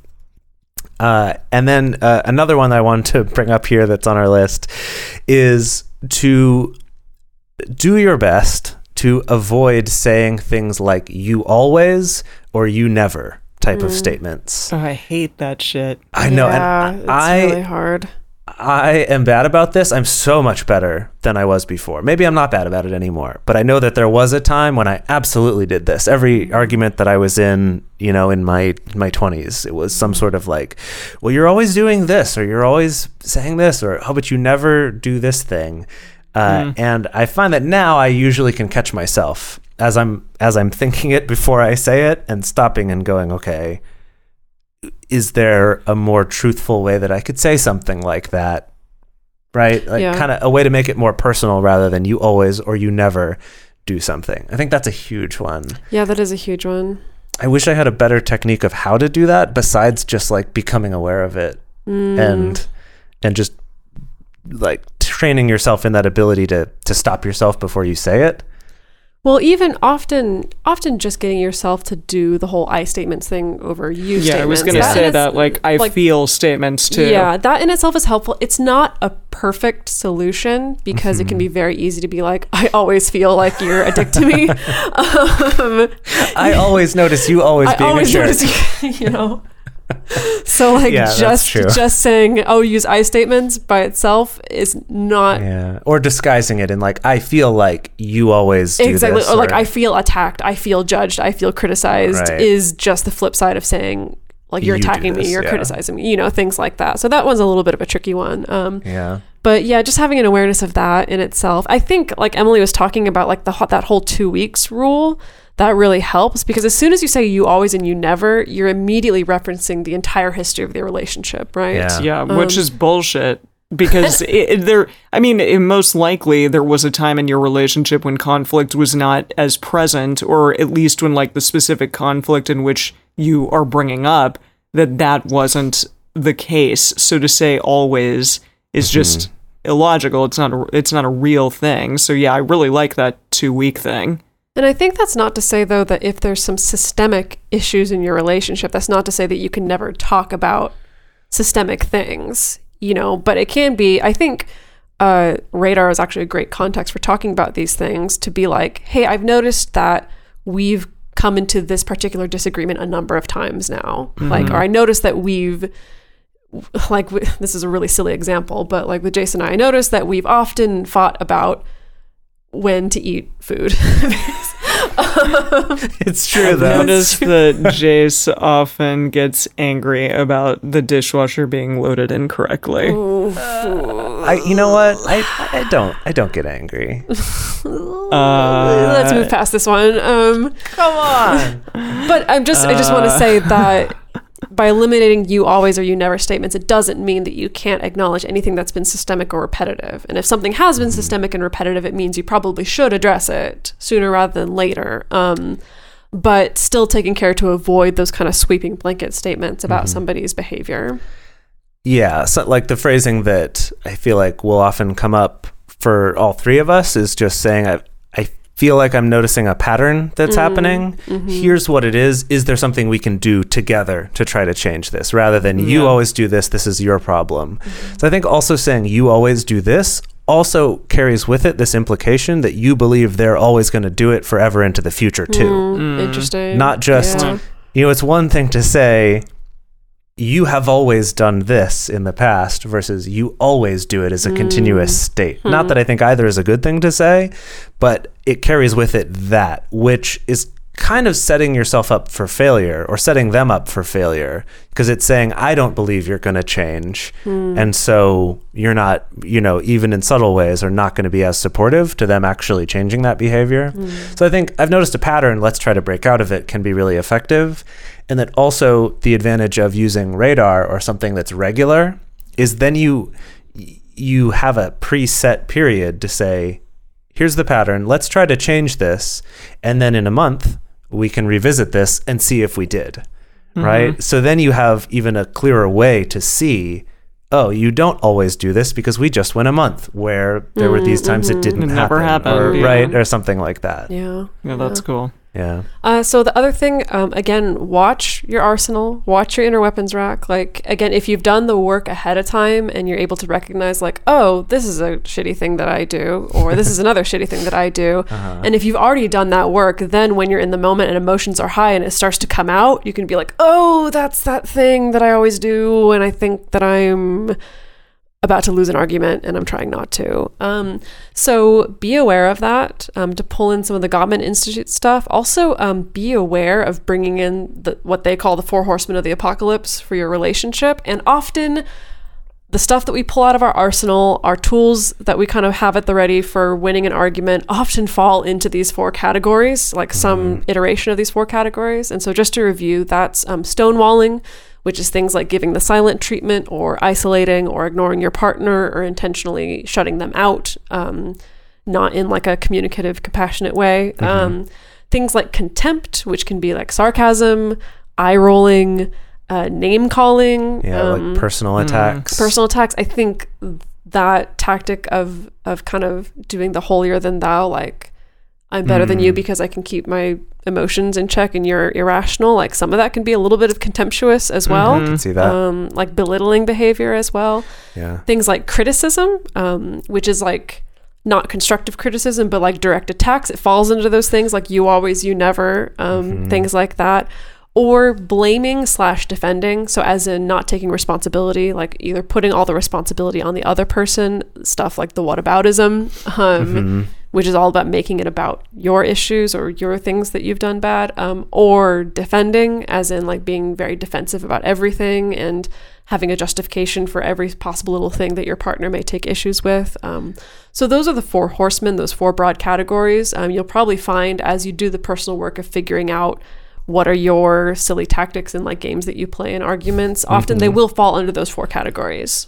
And then another one that I wanted to bring up here that's on our list is to do your best to avoid saying things like you always or you never type of statements. Oh, I hate that shit. I know. Yeah, and it's really hard. I am bad about this. I'm so much better than I was before. Maybe I'm not bad about it anymore, but I know that there was a time when I absolutely did this. Every argument that I was in, in my 20s, it was some sort of like, well, you're always doing this, or you're always saying this, or, oh, but you never do this thing. And I find that now I usually can catch myself as I'm thinking it before I say it and stopping and going, okay, is there a more truthful way that I could say something like that? Right? Like kind of a way to make it more personal rather than you always or you never do something. I think that's a huge one. Yeah, that is a huge one. I wish I had a better technique of how to do that besides just like becoming aware of it and just like training yourself in that ability to stop yourself before you say it. Well, even often just getting yourself to do the whole I statements thing over you statements. Yeah, I was going to say that, like, I feel statements too. Yeah, that in itself is helpful. It's not a perfect solution because it can be very easy to be like, I always feel like you're a dick to me. I always notice you always being a jerk. Notice you, you know. So like Yeah, that's true. just saying, oh, use I statements by itself is not Or disguising it in like, I feel like you always do exactly, this, or like I feel attacked, I feel judged, I feel criticized Right. is just the flip side of saying like you're You do attacking me, this, you're yeah. criticizing me, you know, things like that. So that one's a little bit of a tricky one. Yeah. But yeah, just having an awareness of that in itself. I think like Emily was talking about like that whole 2 weeks rule, that really helps because as soon as you say you always and you never, you're immediately referencing the entire history of the relationship, right? Yeah. Yeah, which is bullshit. Because most likely there was a time in your relationship when conflict was not as present, or at least when like the specific conflict in which you are bringing up, that wasn't the case. So to say always is just illogical. It's not a real thing. So yeah, I really like that 2 week thing. And I think that's not to say, though, that if there's some systemic issues in your relationship, that's not to say that you can never talk about systemic things, you know, but it can be, I think radar is actually a great context for talking about these things, to be like, hey, I've noticed that we've come into this particular disagreement a number of times now. Like, or I noticed that we've, like, this is a really silly example, but like with Jason and I noticed that we've often fought about when to eat food. It's true though. Notice that Jace often gets angry about the dishwasher being loaded incorrectly. You know what? I don't get angry. Let's move past this one. Come on. But I just want to say that by eliminating you always or you never statements, it doesn't mean that you can't acknowledge anything that's been systemic or repetitive. And if something has been systemic and repetitive, it means you probably should address it sooner rather than later. But still taking care to avoid those kind of sweeping blanket statements about somebody's behavior. Yeah, so like the phrasing that I feel like will often come up for all three of us is just saying, I feel like I'm noticing a pattern that's happening. Here's what it is. Is there something we can do together to try to change this? Rather than you always do this is your problem. So I think also saying you always do this also carries with it this implication that you believe they're always going to do it forever into the future too. Interesting. Not just, it's one thing to say, you have always done this in the past versus you always do it as a continuous state. Not that I think either is a good thing to say, but it carries with it that, which is kind of setting yourself up for failure or setting them up for failure, because it's saying, I don't believe you're going to change. And so you're not, even in subtle ways, are not going to be as supportive to them actually changing that behavior. So I think I've noticed a pattern, let's try to break out of it, can be really effective. And that also the advantage of using radar or something that's regular is then you have a preset period to say, here's the pattern, let's try to change this. And then in a month, we can revisit this and see if we did, right? So then you have even a clearer way to see, oh, you don't always do this because we just went a month where there were these times it didn't happen. Never happened, or, yeah. right? Or something like that. Yeah. Yeah, that's cool. Yeah. So the other thing, again, watch your arsenal, watch your inner weapons rack. Like, again, if you've done the work ahead of time and you're able to recognize like, oh, this is a shitty thing that I do, or this is another shitty thing that I do. And if you've already done that work, then when you're in the moment and emotions are high and it starts to come out, you can be like, oh, that's that thing that I always do. And I think that I'm about to lose an argument and I'm trying not to. So be aware of that, to pull in some of the Gottman Institute stuff. Also, be aware of bringing in what they call the 4 horsemen of the apocalypse for your relationship. And often the stuff that we pull out of our arsenal, our tools that we kind of have at the ready for winning an argument, often fall into these 4 categories, like some iteration of these 4 categories. And so just to review, that's stonewalling, which is things like giving the silent treatment or isolating or ignoring your partner or intentionally shutting them out, not in like a communicative, compassionate way. Things like contempt, which can be like sarcasm, eye rolling, name calling. Yeah, like personal attacks. Personal attacks. I think that tactic of kind of doing the holier than thou, like I'm better than you because I can keep my emotions in check and you're irrational. Like some of that can be a little bit of contemptuous as well. I can see that. Like belittling behavior as well. Yeah. Things like criticism, which is like not constructive criticism, but like direct attacks. It falls into those things like you always, you never, things like that. Or blaming / defending. So as in not taking responsibility, like either putting all the responsibility on the other person, stuff like the whataboutism, which is all about making it about your issues or your things that you've done bad, or defending, as in like being very defensive about everything and having a justification for every possible little thing that your partner may take issues with. So those are the 4 horsemen, those 4 broad categories. You'll probably find as you do the personal work of figuring out what are your silly tactics in like games that you play in arguments, often they will fall under those 4 categories.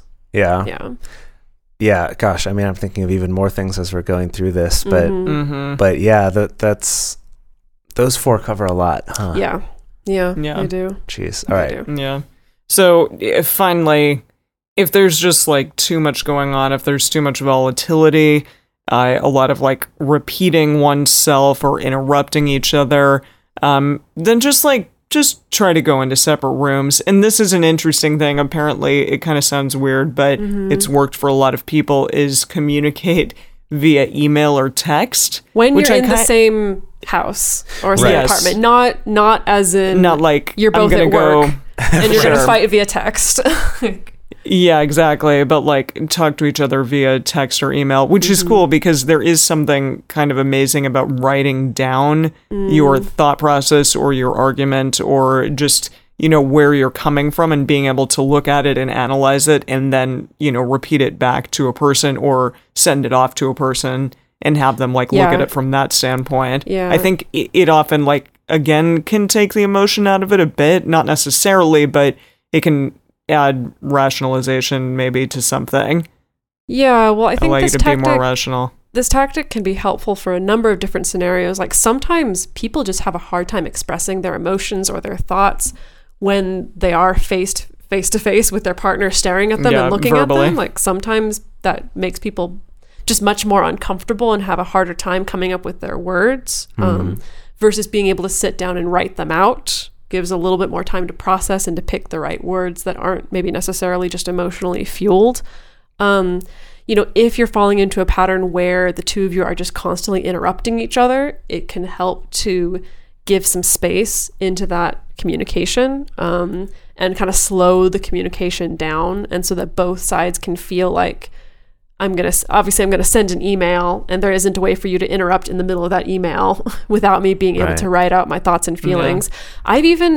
Yeah, gosh, I mean, I'm thinking of even more things as we're going through this, but yeah, that's those 4 cover a lot, huh? Yeah, they do. Jeez. All right. Yeah. So finally, if there's just like too much going on, if there's too much volatility, a lot of like repeating oneself or interrupting each other, then just try to go into separate rooms. And this is an interesting thing. Apparently, it kind of sounds weird, but it's worked for a lot of people, is communicate via email or text. When you're in the same house or same apartment, not as in... Not like, you're both at work and you're going to fight via text. Yeah, exactly. But like talk to each other via text or email, which is cool because there is something kind of amazing about writing down your thought process or your argument or just, where you're coming from and being able to look at it and analyze it and then, repeat it back to a person or send it off to a person and have them like look at it from that standpoint. Yeah. I think it often like, again, can take the emotion out of it a bit, not necessarily, but it can add rationalization maybe to something. Yeah, well, I think allow you this to be more rational. This tactic can be helpful for a number of different scenarios. Like sometimes people just have a hard time expressing their emotions or their thoughts when they are face to face with their partner staring at them and looking verbally at them. Like sometimes that makes people just much more uncomfortable and have a harder time coming up with their words, versus being able to sit down and write them out. Gives a little bit more time to process and to pick the right words that aren't maybe necessarily just emotionally fueled. If you're falling into a pattern where the two of you are just constantly interrupting each other, it can help to give some space into that communication, and kind of slow the communication down, and so that both sides can feel like I'm going to send an email and there isn't a way for you to interrupt in the middle of that email without me being able to write out my thoughts and feelings. Yeah. I've even,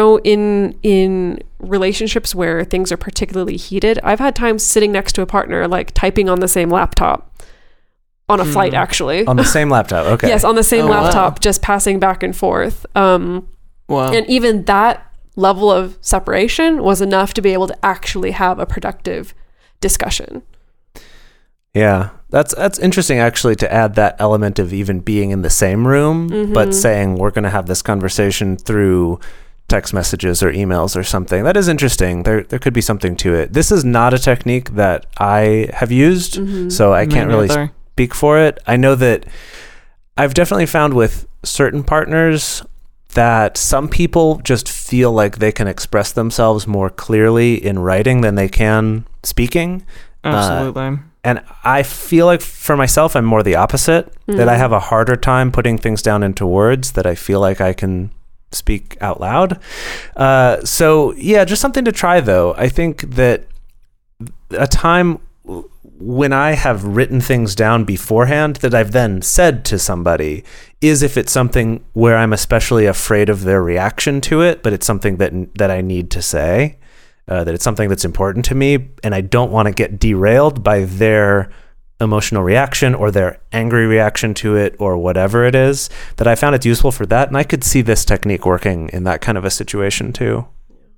in relationships where things are particularly heated, I've had times sitting next to a partner, like typing on the same laptop on a flight, actually. On the same laptop. Okay. Yes. On the same laptop, just passing back and forth. Wow. And even that level of separation was enough to be able to actually have a productive discussion. Yeah, that's interesting actually, to add that element of even being in the same room, but saying we're going to have this conversation through text messages or emails or something. That is interesting. There could be something to it. This is not a technique that I have used, so I can't really speak for it. I know that I've definitely found with certain partners that some people just feel like they can express themselves more clearly in writing than they can speaking. Absolutely. And I feel like for myself, I'm more the opposite, that I have a harder time putting things down into words that I feel like I can speak out loud. So yeah, just something to try though. I think that a time when I have written things down beforehand that I've then said to somebody is if it's something where I'm especially afraid of their reaction to it, but it's something that I need to say. That it's something that's important to me and I don't want to get derailed by their emotional reaction or their angry reaction to it or whatever it is, that I found it's useful for that. And I could see this technique working in that kind of a situation too.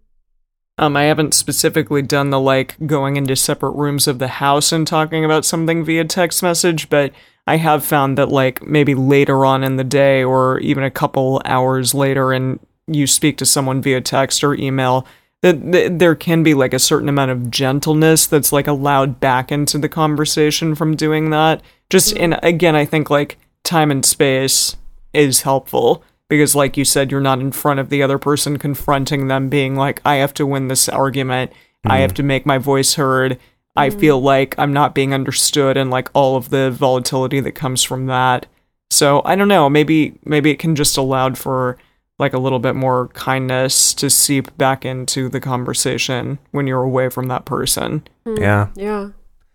I haven't specifically done the like going into separate rooms of the house and talking about something via text message, but I have found that like maybe later on in the day or even a couple hours later and you speak to someone via text or email, there can be like a certain amount of gentleness that's like allowed back into the conversation from doing that. Just, and again, I think like time and space is helpful because like you said, you're not in front of the other person confronting them being like, I have to win this argument. I have to make my voice heard. I feel like I'm not being understood and like all of the volatility that comes from that. So I don't know, maybe it can just allow for like a little bit more kindness to seep back into the conversation when you're away from that person. Yeah. Yeah.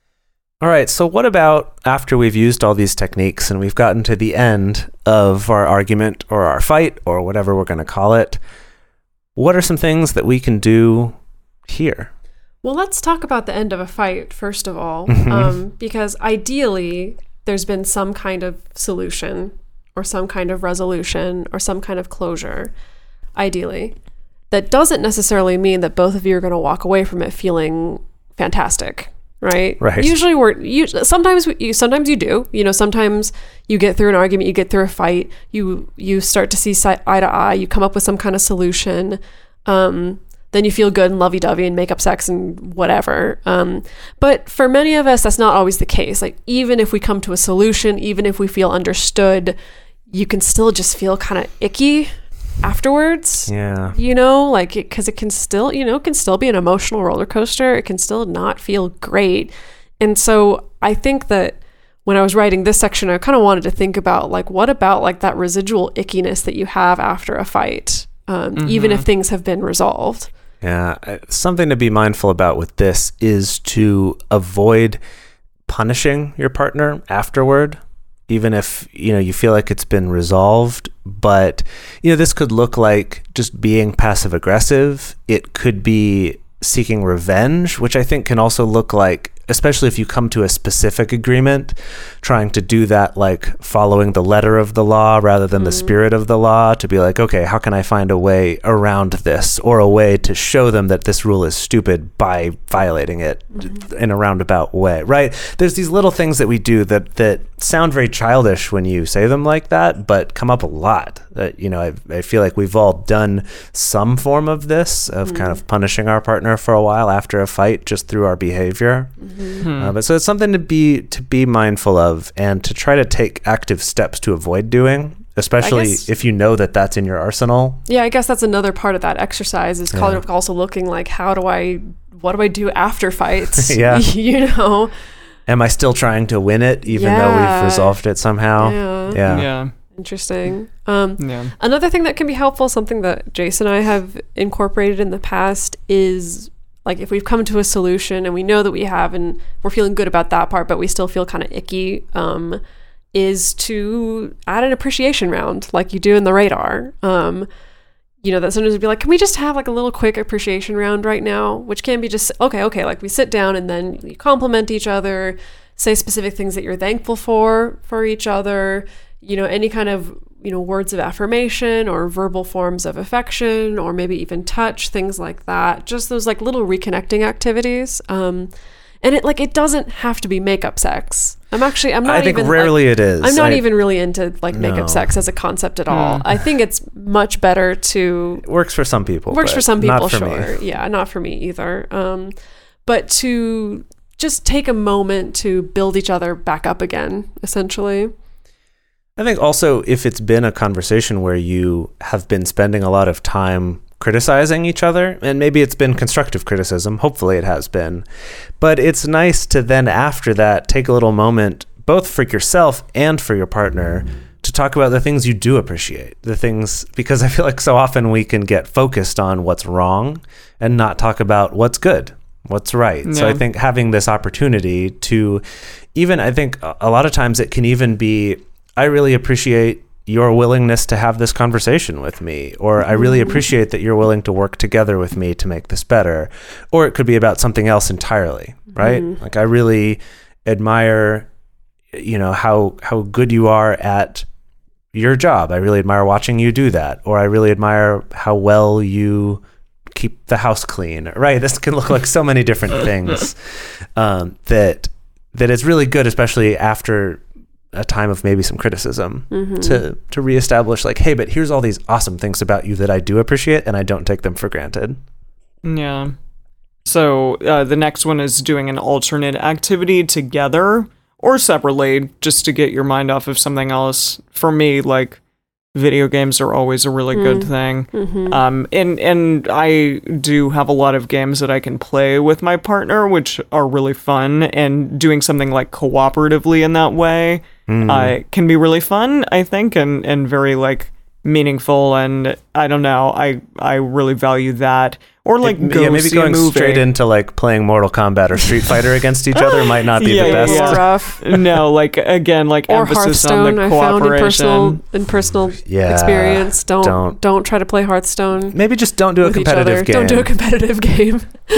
All right. So what about after we've used all these techniques and we've gotten to the end of our argument or our fight or whatever we're going to call it? What are some things that we can do here? Well, let's talk about the end of a fight, first of all, because ideally there's been some kind of solution or some kind of resolution or some kind of closure, ideally. That doesn't necessarily mean that both of you are going to walk away from it feeling fantastic, right? Right. Usually sometimes you do. You know, sometimes you get through an argument, you get through a fight, you start to see eye to eye, you come up with some kind of solution. Then you feel good and lovey-dovey and make up sex and whatever. But for many of us, that's not always the case. Like, even if we come to a solution, even if we feel understood, you can still just feel kind of icky afterwards. Yeah. You know, like, because it can still, you know, it can still be an emotional roller coaster. It can still not feel great. And so I think that when I was writing this section, I kind of wanted to think about, like, what about, like, that residual ickiness that you have after a fight, even if things have been resolved. Yeah, something to be mindful about with this is to avoid punishing your partner afterward, even if, you know, you feel like it's been resolved. But, you know, this could look like just being passive aggressive. It could be seeking revenge, which I think can also look like, especially if you come to a specific agreement, trying to do that like following the letter of the law rather than the spirit of the law, to be like, okay, how can I find a way around this, or a way to show them that this rule is stupid by violating it in a roundabout way, right? There's these little things that we do that sound very childish when you say them like that, but come up a lot. That, you know, I feel like we've all done some form of this, of kind of punishing our partner for a while after a fight just through our behavior. But so it's something to be mindful of and to try to take active steps to avoid doing, especially if you know that that's in your arsenal. Yeah, I guess that's another part of that exercise is kind of also looking like, what do I do after fights? Yeah. You know? Am I still trying to win it even though we've resolved it somehow? Yeah. Interesting. Another thing that can be helpful, something that Jason and I have incorporated in the past, is like if we've come to a solution and we know that we have, and we're feeling good about that part, but we still feel kind of icky, is to add an appreciation round like you do in the radar. You know, that sometimes we'd be like, can we just have like a little quick appreciation round right now? Which can be just, okay, like we sit down and then you compliment each other, say specific things that you're thankful for each other, you know, any kind of, you know, words of affirmation or verbal forms of affection, or maybe even touch, things like that. Just those like little reconnecting activities. And it doesn't have to be makeup sex. I think rarely it is. I'm not even really into like makeup sex as a concept at all. I think it's much better to... It works for some people. Works for some people, not for sure. me. Yeah, not for me either. But to just take a moment to build each other back up again, essentially. I think also if it's been a conversation where you have been spending a lot of time criticizing each other, and maybe it's been constructive criticism, hopefully it has been, but it's nice to then after that take a little moment, both for yourself and for your partner, to talk about the things you do appreciate, the things, because I feel like so often we can get focused on what's wrong and not talk about what's good, what's right. Yeah. So I think having this opportunity to even, I think a lot of times it can even be, I really appreciate your willingness to have this conversation with me, or I really appreciate that you're willing to work together with me to make this better. Or it could be about something else entirely, right? Like I really admire, you know, how good you are at your job. I really admire watching you do that. Or I really admire how well you keep the house clean, right? This can look like so many different things that it's really good, especially after a time of maybe some criticism, to reestablish like, hey, but here's all these awesome things about you that I do appreciate and I don't take them for granted. Yeah. So the next one is doing an alternate activity together or separately, just to get your mind off of something else. For me, like, video games are always a really good thing. And I do have a lot of games that I can play with my partner, which are really fun, and doing something like cooperatively in that way can be really fun, I think, and very like meaningful, and I don't know, I really value that. Or like maybe see going a movie. straight into like playing Mortal Kombat or Street Fighter against each other might not be the best. It's rough. No, like again, like Or emphasis Hearthstone, on the I found cooperation. in personal Yeah, experience. Don't try to play Hearthstone. Maybe just don't do a with each other. competitive game. Don't do a competitive game.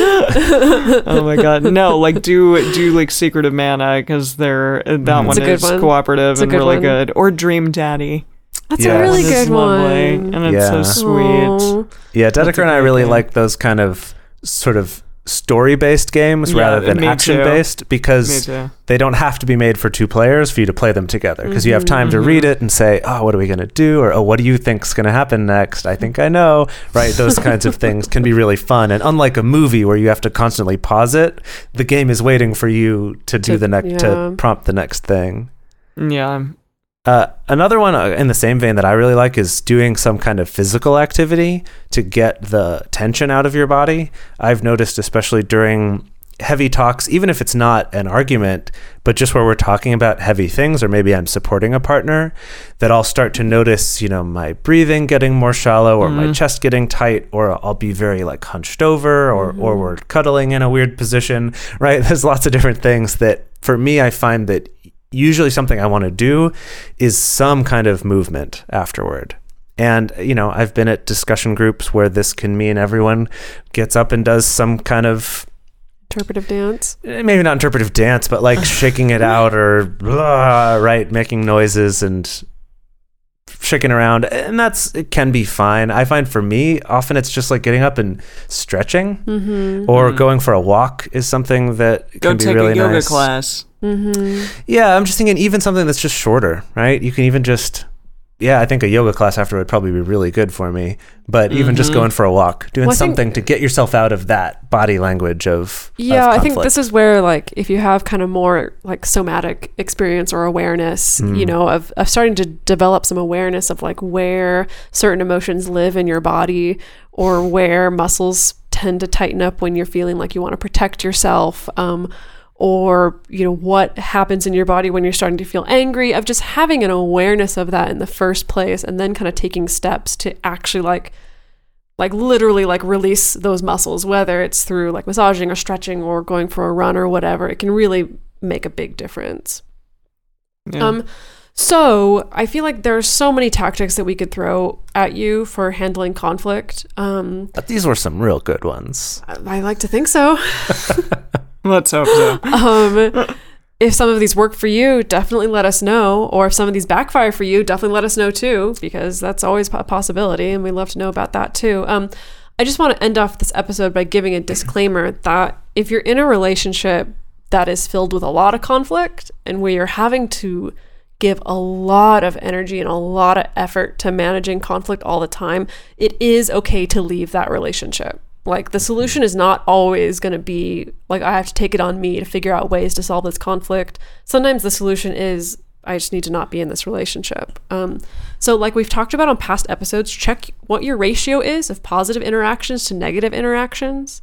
Oh my god, no! Like do like Secret of Mana, because that one It's a good is one. cooperative It's a and good really one. good. Or Dream Daddy. That's Yes. a really That is good lovely, one. and it's so Yeah. sweet. Aw. Yeah, That's a Dedeker and I great really game. like those kind of sort of story-based games Yeah, rather than me too. action-based, Me because too. they don't have to be made for two players for you to play them together, because you have time to read it and say, oh, what are we going to do? Or, oh, what do you think's going to happen next? I think I know, right? Those kinds of things can be really fun. And unlike a movie where you have to constantly pause it, the game is waiting for you to do the next, yeah. to prompt the next thing. Yeah. Another one in the same vein that I really like is doing some kind of physical activity to get the tension out of your body. I've noticed, especially during heavy talks, even if it's not an argument, but just where we're talking about heavy things, or maybe I'm supporting a partner, that I'll start to notice, my breathing getting more shallow, or my chest getting tight, or I'll be very like hunched over, or we're cuddling in a weird position, right? There's lots of different things that for me, I find that usually something I want to do is some kind of movement afterward. And, I've been at discussion groups where this can mean everyone gets up and does some kind of Interpretive dance. maybe not interpretive dance, but like shaking it out or blah, right, making noises and shaking around, and it can be fine. I find for me, often it's just like getting up and stretching, or going for a walk is something that Go can be take really a yoga nice. class. Yeah, I'm just thinking even something that's just shorter, right? You can even just, I think a yoga class after would probably be really good for me. But even just going for a walk, doing Well, I think- something to get yourself out of that body language of Yeah, I think conflict. this is where, like, if you have kind of more like somatic experience or awareness, of starting to develop some awareness of like where certain emotions live in your body, or where muscles tend to tighten up when you're feeling like you want to protect yourself, or what happens in your body when you're starting to feel angry, of just having an awareness of that in the first place, and then kind of taking steps to actually like literally like release those muscles, whether it's through like massaging or stretching or going for a run or whatever. It can really make a big difference. Yeah. So I feel like there are so many tactics that we could throw at you for handling conflict. But these were some real good ones. I like to think so. Let's hope so. If some of these work for you, definitely let us know. Or if some of these backfire for you, definitely let us know too, because that's always a possibility, and we'd love to know about that too. I just want to end off this episode by giving a disclaimer that if you're in a relationship that is filled with a lot of conflict, and where you're having to give a lot of energy and a lot of effort to managing conflict all the time, it is okay to leave that relationship. Like, the solution is not always going to be like, I have to take it on me to figure out ways to solve this conflict. Sometimes the solution is, I just need to not be in this relationship. So like we've talked about on past episodes, check what your ratio is of positive interactions to negative interactions.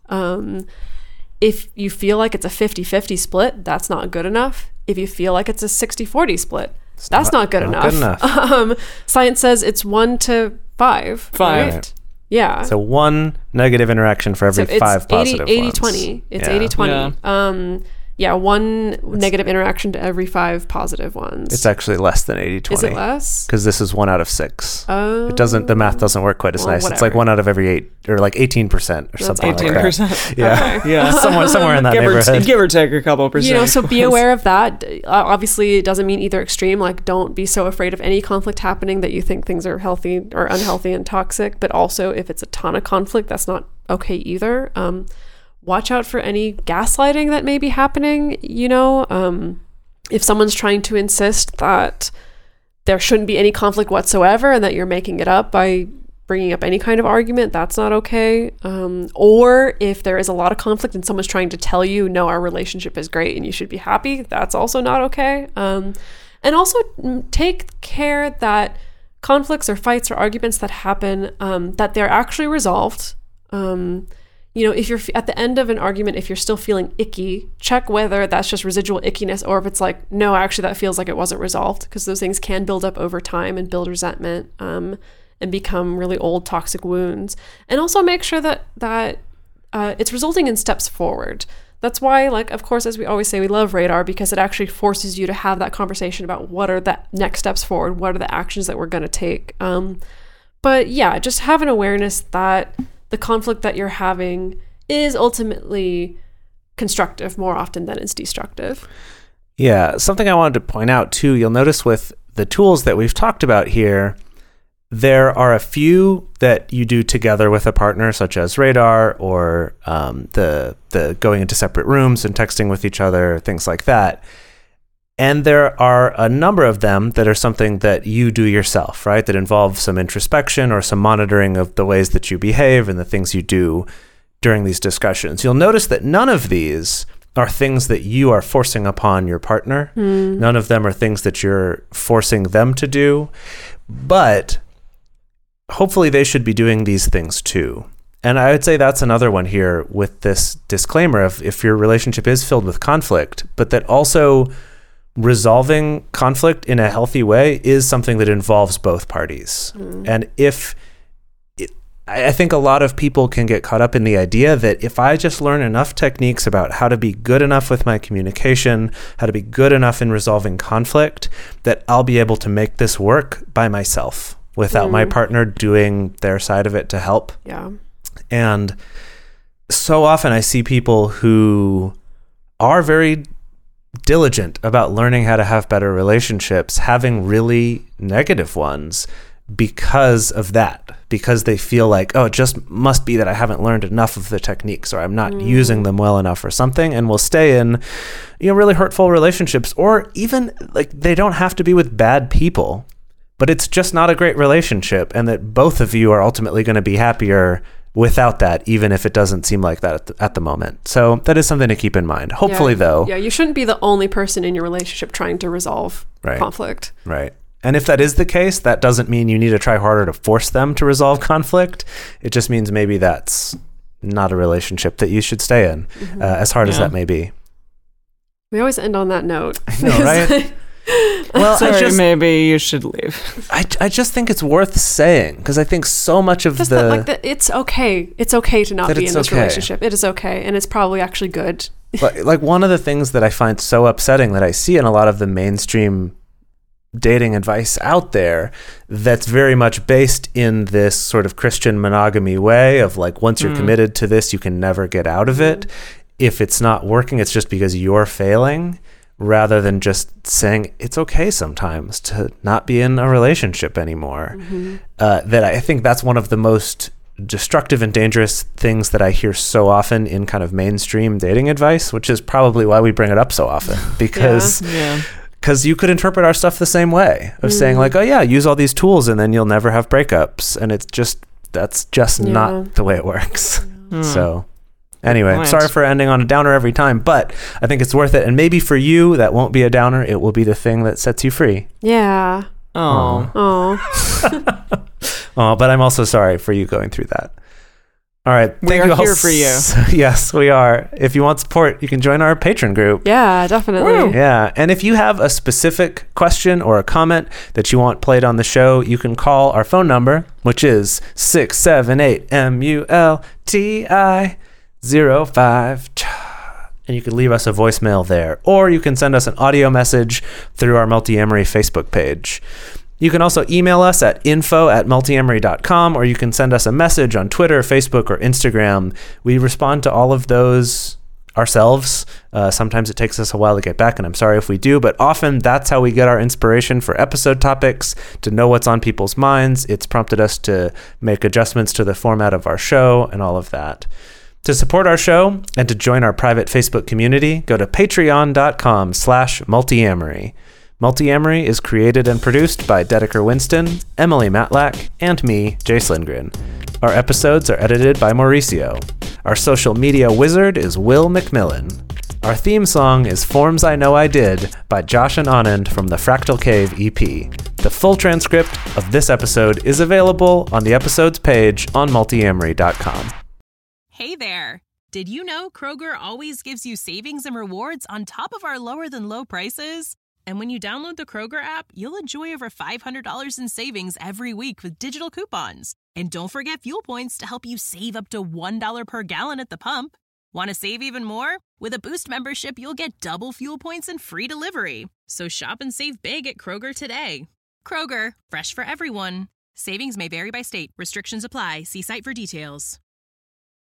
If you feel like it's a 50-50 split, that's not good enough. If you feel like it's a 60-40 split, that's not good enough. Science says it's 1 to 5. 5. Right? Yeah. So one negative interaction for every So it's 5 positive 80-20. ones. It's Yeah. 80-20. One negative interaction to every 5 positive ones. It's actually less than 80-20. Is it less? Because this is 1 out of 6. Oh. The math doesn't work quite as Well, nice. It's like whatever. 1 out of every 8, or like 18% or something like that. 18%. Yeah. Yeah. somewhere in that neighborhood. Give or take a couple percent. So be aware of that. Obviously, it doesn't mean either extreme. Like, don't be so afraid of any conflict happening that you think things are healthy or unhealthy and toxic. But also, if it's a ton of conflict, that's not okay either. Watch out for any gaslighting that may be happening. If someone's trying to insist that there shouldn't be any conflict whatsoever and that you're making it up by bringing up any kind of argument, that's not okay. Or if there is a lot of conflict and someone's trying to tell you, no, our relationship is great and you should be happy, that's also not okay. And also take care that conflicts or fights or arguments that happen, that they're actually resolved. If you're at the end of an argument, if you're still feeling icky, check whether that's just residual ickiness or if it's like, no, actually that feels like it wasn't resolved, because those things can build up over time and build resentment and become really old toxic wounds. And also make sure that it's resulting in steps forward. That's why, like, of course, as we always say, we love Radar, because it actually forces you to have that conversation about what are the next steps forward, what are the actions that we're going to take. But yeah, just have an awareness that the conflict that you're having is ultimately constructive more often than it's destructive. Yeah, something I wanted to point out too, you'll notice with the tools that we've talked about here, there are a few that you do together with a partner, such as Radar or the going into separate rooms and texting with each other, things like that. And there are a number of them that are something that you do yourself, right? That involve some introspection or some monitoring of the ways that you behave and the things you do during these discussions. You'll notice that none of these are things that you are forcing upon your partner. None of them are things that you're forcing them to do. But hopefully they should be doing these things too. And I would say that's another one here with this disclaimer of if your relationship is filled with conflict, but that also resolving conflict in a healthy way is something that involves both parties. And I think a lot of people can get caught up in the idea that if I just learn enough techniques about how to be good enough with my communication, how to be good enough in resolving conflict, that I'll be able to make this work by myself without my partner doing their side of it to help. Yeah. And so often I see people who are very diligent about learning how to have better relationships, having really negative ones because of that, because they feel like, oh, it just must be that I haven't learned enough of the techniques or I'm not using them well enough or something, and will stay in, really hurtful relationships, or even like they don't have to be with bad people, but it's just not a great relationship, and that both of you are ultimately going to be happier without that, even if it doesn't seem like that at the moment. So that is something to keep in mind. Hopefully, though. Yeah, you shouldn't be the only person in your relationship trying to resolve Right. conflict. Right. And if that is the case, that doesn't mean you need to try harder to force them to resolve conflict. It just means maybe that's not a relationship that you should stay in, as hard as that may be. We always end on that note. I know, right? Well, Sorry, maybe you should leave. I just think it's worth saying, because I think so much of Just it's okay. It's okay to not That be it's in this okay. relationship. It is okay, and it's probably actually good. But like one of the things that I find so upsetting that I see in a lot of the mainstream dating advice out there that's very much based in this sort of Christian monogamy way of like, once you're committed to this, you can never get out of it. If it's not working, it's just because you're failing, rather than just saying it's okay sometimes to not be in a relationship anymore. That I think that's one of the most destructive and dangerous things that I hear so often in kind of mainstream dating advice, which is probably why we bring it up so often, because you could interpret our stuff the same way of saying like, oh yeah, use all these tools and then you'll never have breakups. And that's just not the way it works. So anyway, Right. sorry for ending on a downer every time, but I think it's worth it. And maybe for you, that won't be a downer. It will be the thing that sets you free. Yeah. Oh. Oh, but I'm also sorry for you going through that. All right. We Thank are you all here for you. Yes, we are. If you want support, you can join our Patreon group. Yeah, definitely. Yeah. And if you have a specific question or a comment that you want played on the show, you can call our phone number, which is 678-MULTI-05. And you can leave us a voicemail there. Or you can send us an audio message through our Multiamory Facebook page. You can also email us at info@multiamory.com, or you can send us a message on Twitter, Facebook, or Instagram. We respond to all of those ourselves. Sometimes it takes us a while to get back, and I'm sorry if we do, but often that's how we get our inspiration for episode topics, to know what's on people's minds. It's prompted us to make adjustments to the format of our show and all of that. To support our show and to join our private Facebook community, go to patreon.com/multiamory. Multiamory is created and produced by Dedeker Winston, Emily Matlack, and me, Jace Lindgren. Our episodes are edited by Mauricio. Our social media wizard is Will McMillan. Our theme song is Forms I Know I Did by Josh and Anand from the Fractal Cave EP. The full transcript of this episode is available on the episodes page on multiamory.com. Hey there! Did you know Kroger always gives you savings and rewards on top of our lower than low prices? And when you download the Kroger app, you'll enjoy over $500 in savings every week with digital coupons. And don't forget fuel points to help you save up to $1 per gallon at the pump. Want to save even more? With a Boost membership, you'll get double fuel points and free delivery. So shop and save big at Kroger today. Kroger, fresh for everyone. Savings may vary by state. Restrictions apply. See site for details.